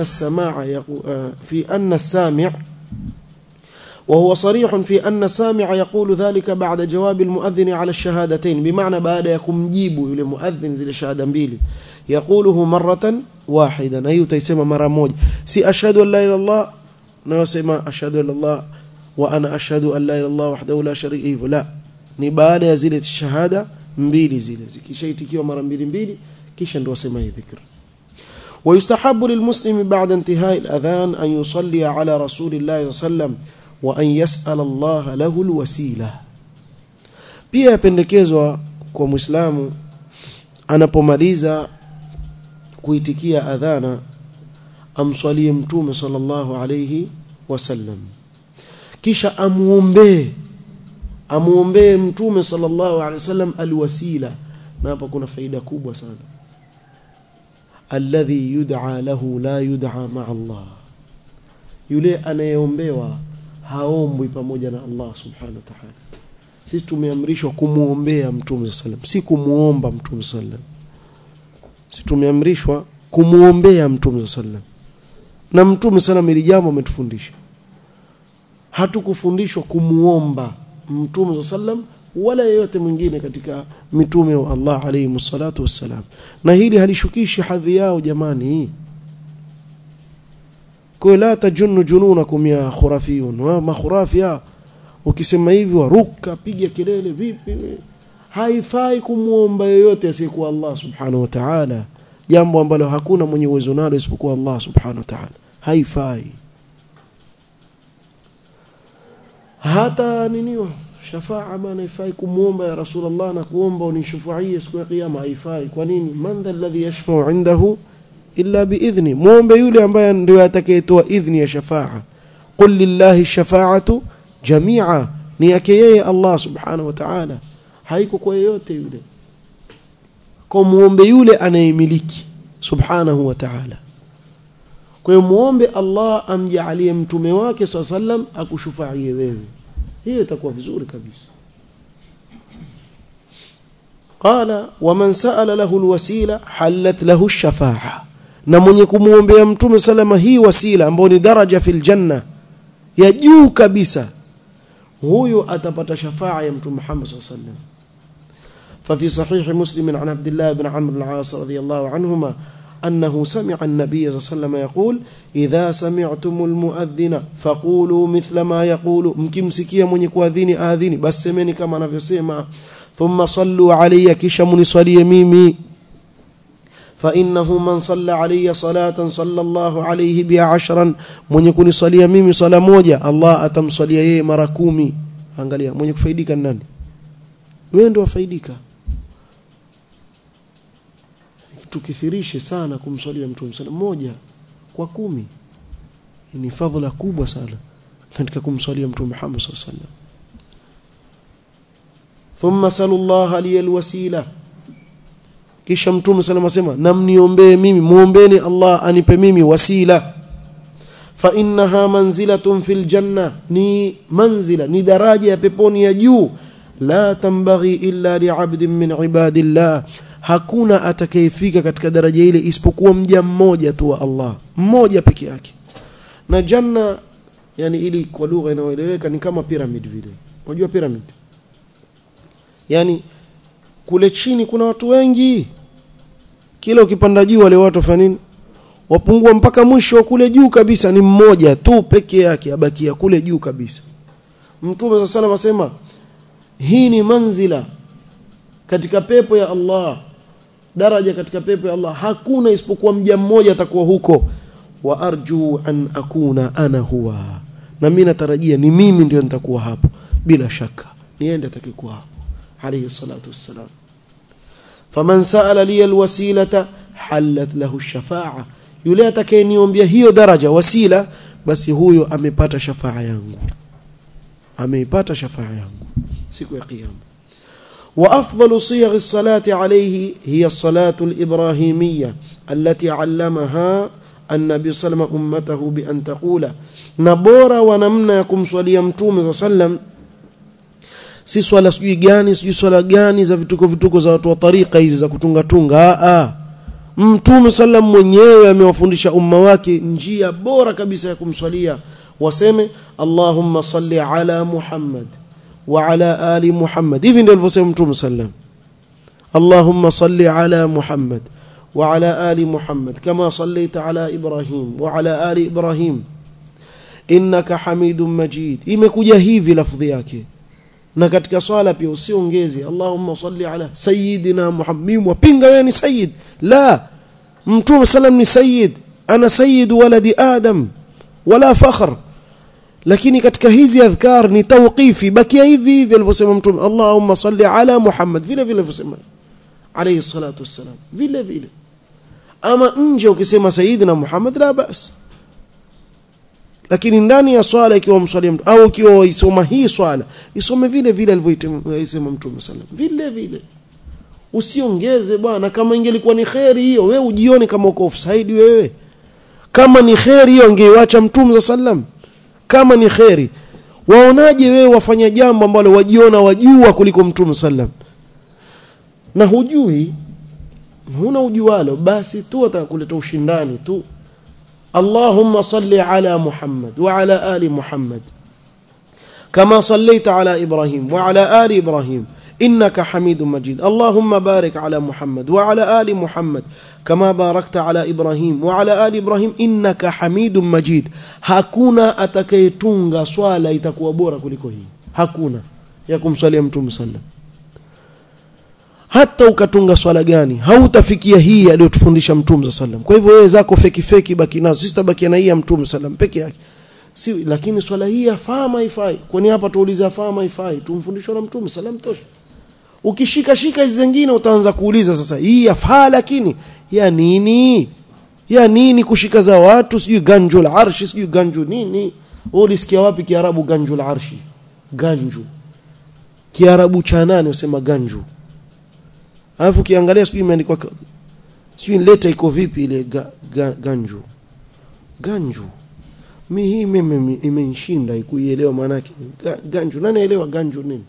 السامع يقول ذلك بعد جواب المؤذن على الشهادتين، بمعنى بعد يكون مجيبه للمؤذن زي الشهادة مبيلي يقوله مرة واحدة، أيوة تيسمى مرة موجة، سي أشهد أن لا إله إلا الله نسمى أشهد أن الله وأنا أشهد أن لا إله إلا الله وحده لا شريك له، لا ni baada ya zile shahada mbili zile zikishaitikiwa mara mbili mbili kisha ndio sema hii dhikr. ويستحب للمسلم بعد انتهاء الأذان أن يصلي على رسول الله صلى الله عليه وسلم وأن يسأل الله له الوسيلة. pia pendekezwa kwa muislamu anapomaliza kuitikia adhana amswalie mtume sallallahu alayhi wasallam, kisha amuombe mtume sallallahu alayhi wasallam alwasila. Na hapa kuna faida kubwa sana, alladhi yud'a lahu la yud'a ma'a Allah, yule anayeombewa haombwi pamoja na Allah subhanahu wa ta'ala. Sisi tumeamrishwa kumuombea mtume sallam, si kumuomba mtume sallam. Sisi tumeamrishwa kumuombea mtume sallam, na mtume sallam ili jambo ametufundisha. Hatukufundishwa kumuomba mtume sallam wala yeyote mwingine katika mitume wa Allah alayhi msalatu wassalam, na hili halishukishi hadhi yao jamani. Kwa la tajunnu jununakum ya khurafiyun wa makhurafia, ukisema hivi waruka piga kelele vipi, haifai kumuomba yeyote asiyekuwa Allah subhanahu wa ta'ala, jambo ambalo hakuna mwenye uwezo nalo isipokuwa Allah subhanahu wa ta'ala, haifai. Hata niniwa shafaa bana haifai kumuomba ya Rasulullah na kuomba unishufaie siku ya kiyama, haifai. Kwa nini? Man alladhi yashfa'u 'indahu illa biidhni, muombe yule ambaye ndio atakayetoa idhni ya shafaa. qul lillahi shafa'atu jami'a, ni yake yeye Allah subhanahu wa ta'ala, haiko kwa yeyote yule. Kwa muombe yule anayemiliki subhanahu wa ta'ala. Kwa hiyo muombe Allah amjalie mtume wake sallam akushufaie wewe, hiyo itakuwa vizuri kabisa. Qala wa man sa'ala lahu alwasila halat lahu ash-shafa'a, na mwenye kumuombea mtume salama hii wasila ambayo ni daraja fil janna ya juu kabisa, huyo atapata shafa'a ya mtume Muhammad sallallahu alaihi wasallam. ففي صحيح مسلم عن عبد الله بن عمرو بن العاص رضي الله عنهما أنه سمع النبي صلى الله عليه وسلم يقول إذا سمعتم المؤذن فقولوا مثل ما يقول, mkimsikia mwenye kuadhini adhini basi semeni kama anavyosema. ثم صلوا علي, kisha mnisalie mimi. فإنه من صلى علي صلاة صلى الله عليه بها 10, mwenye kunisalia mimi sala moja Allah atamsalia yeye mara 10. Angalia, mwenye kufaidika ni nani? Wewe ndio wafaidika. Tukithirishe sana kumswalia mtume sallallahu moja kwa 10, ni fadhila kubwa sana katika kumswalia mtume Muhammad sallallahu alaihi wasallam. Thumma sallallahu li alwasila, kisha mtume sallallahu alaihi wasallam namniombee mimi, muombeeni Allah anipe mimi wasila. Fa innaha manzilatun fil janna, ni manzila, ni daraja ya peponi ya juu. La tambaghi illa li'abdin min ibadillah, hakuna atakayefika katika daraja ile isipokuwa mja mmoja tu wa Allah, mmoja peke yake. Na janna, yani ili kwa lugha inayoeleweka ni kama pyramid vile. Unajua pyramid? Yani kule chini kuna watu wengi, kila ukipanda juu wale watu wafanya nini? Wapungua mpaka mwisho, kule juu kabisa ni mmoja tu peke yake abakia kule juu kabisa. Mtume sallallahu alayhi wasallam hii ni manzila katika pepo ya Allah, daraja katika pepo ya Allah, hakuna isipokuwa mja mmoja atakuwa huko. Wa arju an akuna ana huwa, na mimi natarajia ni mimi ndio nitakuwa hapo, bila shaka niende atakayekuwa hapo. Alayhi salatu wassalam. Faman sa'ala li alwasilata halat lahu ash-shafa'a, yule atakayeniombea hiyo daraja wasila, basi huyo amepata shafa'a yangu, ameipata shafa'a yangu siku ya kiyama. Wa afdalu siyagh as-salati alayhi hiya as-salatu al-ibrahimiyya allati 'allamaha an-nabi sallallahu alayhi ummatahu bi an taqula, na bora wa namna ya kumswalia mtume sallam si swala sijui gani sijui swala gani za vituko za watu wa tariqa hizi za kutunga tunga. Mtume sallam mwenyewe amewafundisha umma wake njia bora kabisa ya kumswalia. Waseme Allahumma salli ala Muhammad wa ala ali Muhammad, hivi ndio alivyosema Mtume sallam. Allahumma salli ala Muhammad wa ala ali Muhammad kama sallaita ala Ibrahim wa ala ali Ibrahim innaka Hamidum Majid. Imekuja hivi lafdhi yake. Na katika swala pia usiongeze Allahumma salli ala sayyidina Muhammad, wapinga wewe ni sayyid. La, Mtume sallam ni sayyid, ana sayyidu waladi Adam wala fakhr. Lakini katika hizi adhkar ni tawqifi, bakia hivi hivi alivyosema Mtume Allahumma salli ala Muhammad, vile vile alivyosema alayhi salatu wassalam, vile vile. Ama nje ukisema sayyidina Muhammad la bas, lakini ndani ya swala ikiwa mswalia mtu au ikiwa isoma hii swala isome vile vile alivyosema Mtume sallam, vile vile. Usiongeze bwana. Kama ingelikuwa ni khairi hiyo, wewe ujione kama uko offside wewe. Kama ni khairi hiyo ungeiacha Mtume sallam. Kama ni khairi, waonaje wewe wafanya jambo ambalo wajiona wajua kuliko Mtume sallam? Na hujui, huna ujualo, basi tu atakuleta ushindani tu. Allahumma salli ala Muhammad wa ala ali Muhammad kama sallaita ala Ibrahim wa ala ali Ibrahim innaka Hamidum Majid. Allahumma barik ala Muhammad wa ala ali Muhammad kama barakta ala Ibrahim wa ala ali Ibrahim innaka Hamidum Majid. Hakuna atakayetunga swala itakuwa bora kuliko hii, hakuna ya kumswalia Mtume sallam. Hata ukatunga swala gani hautafikia hii aliyotufundisha Mtume sallam. Kwa hivyo wewe zako feki baki nazo, sisi tabaki na hii ya Mtume sallam peke yake. Si, lakini swala hii yafaa haifai. Kwani hapa tuuliza yafaa haifai, tumfundishwa na Mtume sallam tosha. Ukishika hizi zingine utaanza kuuliza sasa hii yafaa, lakini ya nini? Ya nini kushika za watu, sijui ganjo la arshi, sijui ganjo nini? ulisikia wapi Kiarabu ganju al-arshi? Ganju. Kiarabu cha nani usema ganju? Alafu kiangalia sijui imeandikwa sijui leta iko vipi ile ganju. Ganju. Mimi imenishinda kuielewa maana yake. Ganju nani anaelewa ganju nini?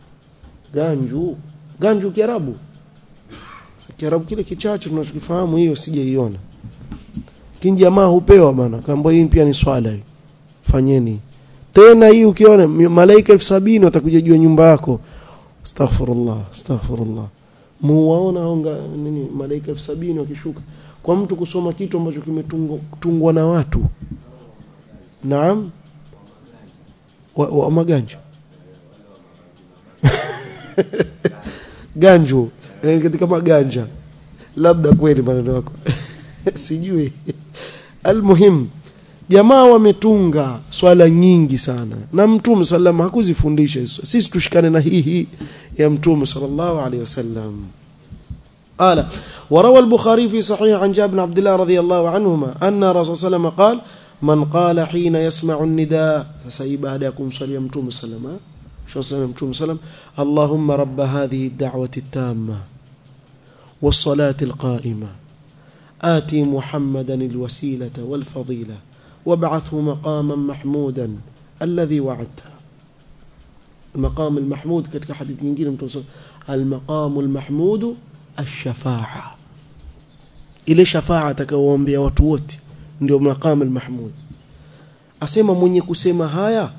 Ganju Kiarabu. Kiarabu kile kichache tunachokifahamu hiyo sijaiona. Kinjamaa hupewa bana, kaambia hii pia ni swala hii. Fanyeni. Tena hii ukiona malaika 70,000 watakuja juu ya nyumba yako. Astaghfirullah. Muwaona honga nini malaika 70,000 wakishuka kwa mtu kusoma kitu ambacho kimetungwa na watu. Naam. Wa maganja. Ganju katika maganja labda kweli maneno yako sijui. Almuhim jamaa wametunga swala nyingi sana na Mtume sallallahu hakuzifundisha hizo. Sisi tushikane na hii ya Mtume sallallahu alayhi wasallam. Ala وروى البخاري في صحيح عن جابر بن عبد الله رضي الله عنهما أن رسول صلى الله عليه وسلم قال من قال حين يسمع النداء فسيب هداكم صلى متوم سلام شو سلام متوم سلام اللهم رب هذه الدعوة التامة والصلاة القائمة آتي محمدا الوسيلة والفضيلة وابعثه مقاما محمودا الذي وعدته. المقام المحمود katika hadithi nyingine mtume المقام المحمود الشفاعة. ile shafa'a atakaoombea watu wote ndio maqam al-mahmud. Asema mwenye kusema haya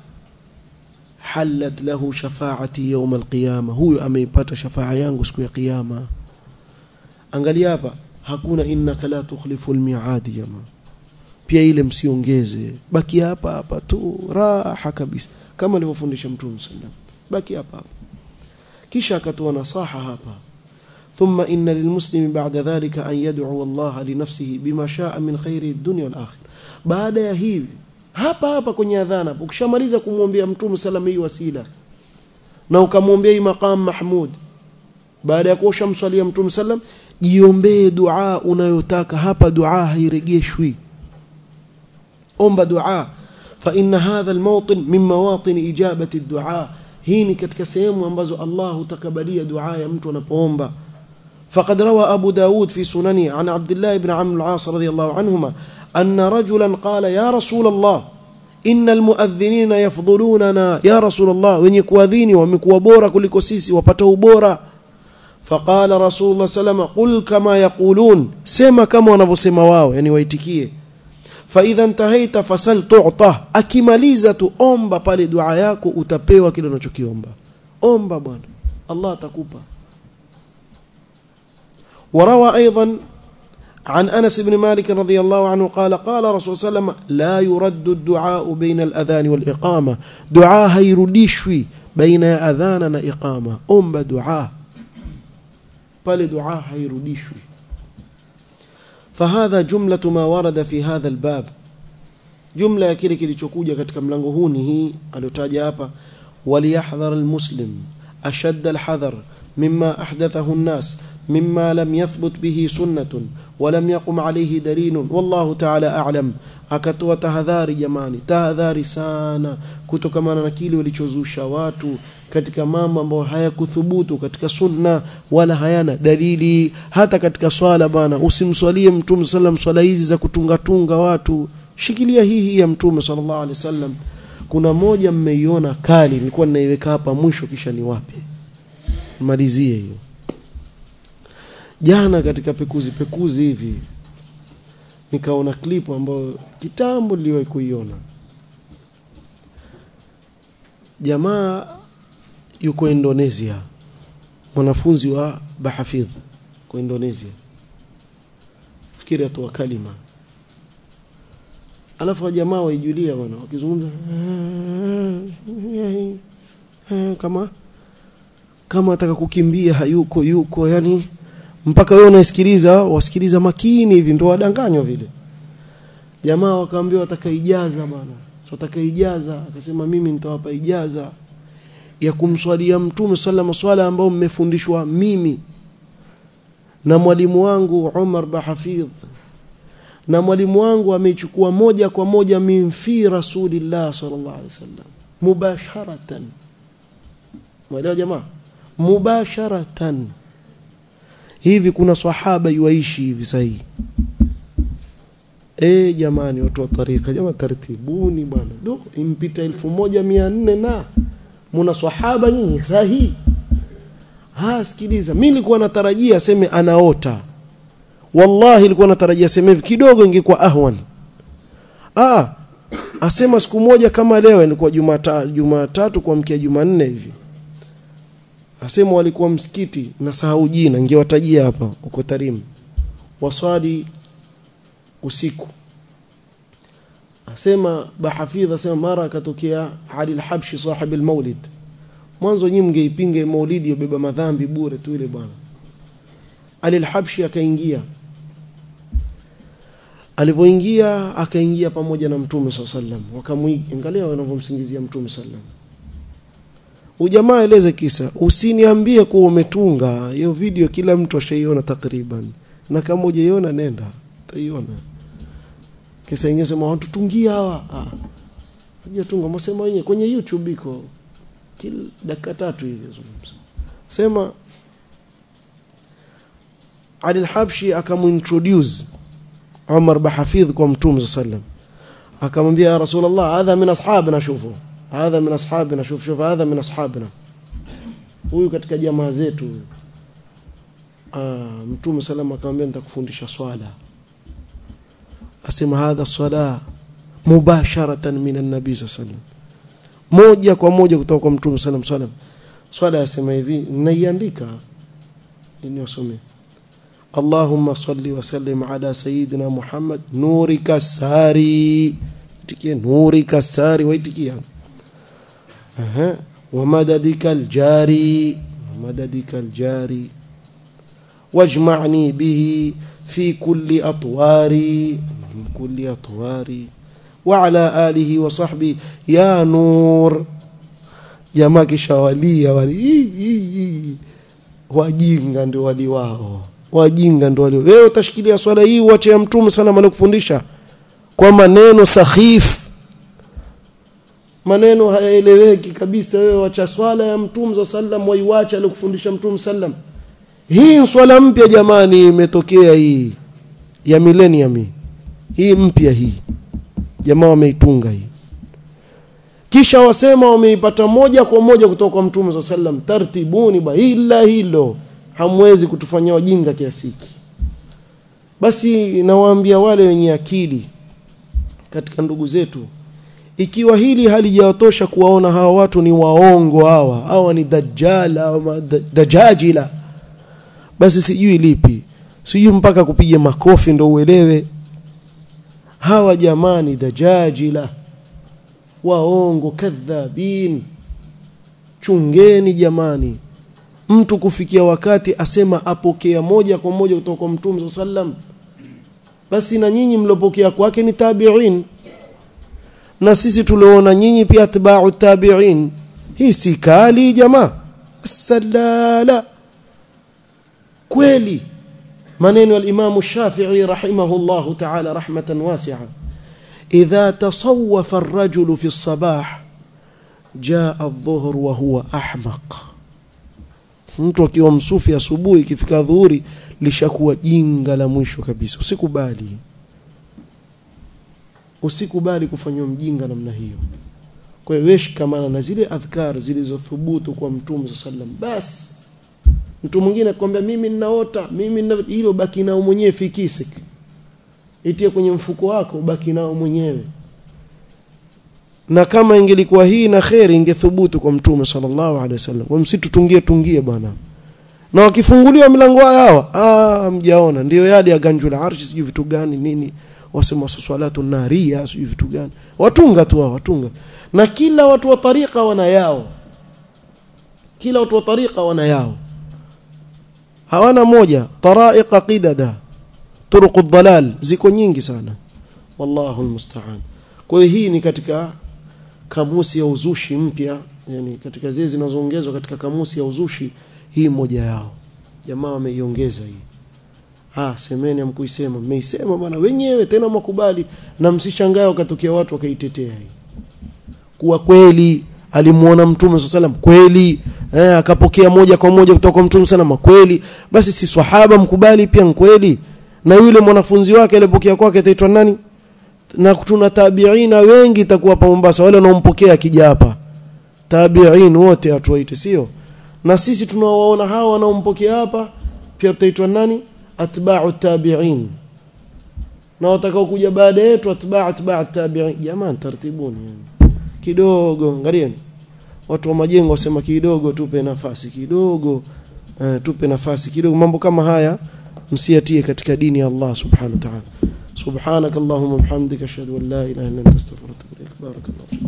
halat lahu shafa'ati yawm al-qiyamah, huyo ameipata shafa'a yangu siku ya kiyama. Angalia hapa hakuna innaka la tukhlifu al-mi'ad jamaa. Pia ile msiongeze, baki hapa tu raha kabisa kama alivyofundisha Mtume sallallahu, baki hapa. Kisha akatoa nasaha hapa, thumma inna lilmuslimi ba'da dhalika an yad'u Allah li nafsihi bima sha'a min khairi ad-dunya wal akhirah. Baada ya hivi hapa kwenye adhana ukishamaliza kumwombea Mtume sallallahu alayhi wasila na ukamwombea hii maqam mahmud, baada ya kuosha mswalia Mtume sallallahu, jiombee dua unayotaka hapa. Dua hairejeshwi, omba dua, fa inna hadha almawtin min mawatin ijabati ad-du'a. Hii ni katika sehemu ambazo Allah hutakabalia dua ya mtu anapoomba. فقد روى أبو داود في سننه عن عبد الله بن عمرو العاص رضي الله عنهما أن رجلا قال يا رسول الله إن المؤذنين يفضلوننا يا رسول الله wenye kuadhini wamekuwa bora kuliko sisi, wapata ubora. فقال رسول الله صلى الله عليه وسلم قل كما يقولون, sema kama wanavyosema wao, yani waitikie. فإذا انتهيت فسل تعطى, akimaliza tu omba pale dua yako utapewa kile unachokiomba. Omba bwana, Allah atakupa. وروى أيضا عن أنس بن مالك رضي الله عنه قال قال رسول الله صلى الله عليه وسلم لا يرد الدعاء بين الأذان والإقامة. دعاء هيرديشوي بين أذان وإقامة. أم بدعاء بل دعاء هيرديشوي. فهذا جملة ما ورد في هذا الباب. جملة kile kilichokuja katika mlango huu ni hii aliyotaja hapa, وليحذر المسلم أشد الحذر مما أحدثه الناس مما لم يثبت به سنة ولم يقم عليه دليل والله تعالى أعلم. akatoa tahadhari jamani, tahadhari sana kutokamana na kile walichozusha watu katika mambo ambayo hayakuthubutu katika sunna wala hayana dalili. Hata katika swala bana, usimswalie Mtume sallam swala hizi za kutunga watu, shikilia hii ya Mtume sallallahu alaihi wasallam. Kuna moja mmeiona kali, nilikuwa ninaiweka hapa mwisho kisha ni wapi malizie hiyo. Jana katika pekuzi hivi nikaona clip ambayo kitambo niliwahi kuiona. Jamaa yuko Indonesia, mwanafunzi wa bahafidh kwa Indonesia, fikiri atoa kalima, alafu jamaa waijulia bwana wakizungumza kama ataka kukimbia hayuko yani mpaka wewe unasikiliza, wasikiliza makini hivi ndio wadanganywa vile. Jamaa wakaambiwa wataka ijaza bwana, wataka ijaza, akasema mimi nitawapa ijaza ya kumswalia Mtume sallallahu swala ambao mmefundishwa mimi na mwalimu wangu Umar Bahafidh na mwalimu wangu ameichukua moja kwa moja mimfi Rasulillah sallallahu alaihi wasallam mubasharatan. Mwelewa jamaa? Mubasharatan. Hivi kuna sahaba yuishi hivi sahihi? Jamani watu wa tariqa, jamaa tartibuni bwana. Impita 1400 na muna sahaba nyinyi sahihi. Sikiliza, mimi nilikuwa natarajia aseme anaota. Wallahi nilikuwa natarajia aseme hivi kidogo ingekuwa ahwan. Asema siku moja kama leo ilikuwa Jumatatu kuamkia Jumanne hivi. Asema walikuwa msikiti na sahau jina ningewatajia hapa uko Tarim. Waswali usiku. Asema bahafidh asema mara akatokea Ali al-Habshi sahibi al-Maulid. Mwanzo nyinyi mngeipinga maulidi yobeba madhambi bure tu ile bwana. Ali al-Habshi akaingia. Alipoingia akaingia pamoja na Mtume sallam. Wakamwangalia wanavyomsingizia Mtume sallam. Ujamaa eleze kisa. Usiniambie kuwa umetunga. Hiyo video kila mtu ashaiona takriban. Na kama hujaiona nenda, utaiona. Kisa yenyewe sema watu tungia hawa. Hajatunga, msema wenyewe kwenye YouTube iko. Kila dakika 3 hivi zungumza. Sema Ali al-Habshi akamintroduce Umar bahafidh kwa Mtume sallam. Akamwambia ya Rasulullah, hadha min ashabina shufu. Hadha min ashabina shuf hadha min ashabina. Huyu katika jamaa zetu. Mtume sallam akamwambia nitakufundisha swala. Asema hadha swala mubasharatan min an-nabi sallam. Moja kwa moja kutoka kwa Mtume sallam. Swala yasema hivi, naiandika ili usome. Allahumma salli wa sallim ala sayyidina Muhammad nurika sari. Itikie nurika sari waitikia. Wa madadikal jari. Madadikal jari. Wajma'ni bihi fi kulli atwari. Kulli atwari. Wa ala alihi wa sahbihi ya nur. Jamaa kishawalia wali. Wajinga ndio wali wao. Wajinga ndio walio. Wewe utashikilia swala hii uache ya Mtume sana anakufundisha kwa maneno sakhif. Maneno hayaeleweki kabisa. Wewe wacha swala ya Mtume sallam waiacha alikufundisha Mtume sallam. Hii swala mpya jamani imetokea hii ya millennium. Hii mpya hii. Jamaa wameitunga hii. Kisha wasema wameipata moja kwa moja kutoka kwa Mtume sallam. Tartibuni ila hilo. Hamwezi kutufanyia wajinga kiasi hiki. Basi nawaambia wale wenye akili katika ndugu zetu, ikiwa hili halijawatosha kuwaona hawa watu ni waongo hawa ni dajjala au dajajila, basi sijui lipi. Sijui mpaka kupiga makofi ndo uelewe. Hawa jamani dajajila, waongo, kadhabin. Chungeni jamani. Mtu kufikia wakati asema apokea moja kwa moja kutoka kwa Mtume sallam, basi na nyinyi mlopokea kwake ni tabi'in, na sisi tuliona nyinyi pia atba'u tabi'in. Hii si kali jamaa, salala kweli. maneno al-Imam Shafi'i rahimahullahu ta'ala rahmatan wasi'a, idha tasawwafa ar-rajulu fi as-sabah jaa adh-dhuhr wa huwa ahmaq. Mtu akiwa msufi asubuhi ikifika dhuhuri lishakuwa jinga la mwisho kabisa. Usikubali kufanywa mjinga namna hiyo. Kwa hiyo wewe shikamana na zile adhkar zilizothubutu kwa Mtume sallam. Basi mtu mwingine akwambia mimi ninaota, hilo baki nao mwenyewe, fikisi itie kwenye mfuko wako, baki nao mwenyewe. Na kama ingelikuwa hii na khairi ingethubutu kwa Mtume sallallahu alaihi wasallam. Kwa msitutungie bwana. Na wakifunguliwa milango hawa, mjaona ndio yale ya ganjul arshi sijui vitu gani nini, wasema swalatu naria sijui vitu gani. Watunga tu watunga. Na kila watu wa tariqa wana yao. Hawana moja, taraiqa qidada, turuqud dhalal ziko nyingi sana. Wallahu almusta'an. Kwa hiyo hii ni katika kamusi ya uzushi mpya, yani katika zile zinazoongezwa katika kamusi ya uzushi, hii moja yao. Jamaa wameiongeza hii. semeni hamkuisema, mmeisema bwana wenyewe tena mkubali, na msishangae wakatokea watu wakaitetea hii kuwa kweli alimuona Mtume sallam kweli, akapokea moja kwa moja kutoka kwa Mtume sallam kweli, basi si swahaba mkubali pia kweli, na yule mwanafunzi wake alipokea kwake ataitwa nani? Na tuna tabiina wengi itakuwa hapa Mombasa, wale wanaompokea akija hapa tabiin wote atuwaite, sio? Na sisi tunawaona hawa wanaompokea hapa pia tutaitwa nani? Atba'u tabiin, na watakao kuja baada yetu atba'u tabiin. Jamani, tartibuni kidogo, angalieni watu wa majengo wasema kidogo, tupe nafasi kidogo, tupe nafasi kidogo. Mambo kama haya msiatie katika dini ya Allah subhanahu wa ta'ala. subhanakallahumma bihamdika ashhadu an la ilaha illa anta astaghfiruka wa atubu ilaik. barakallahu.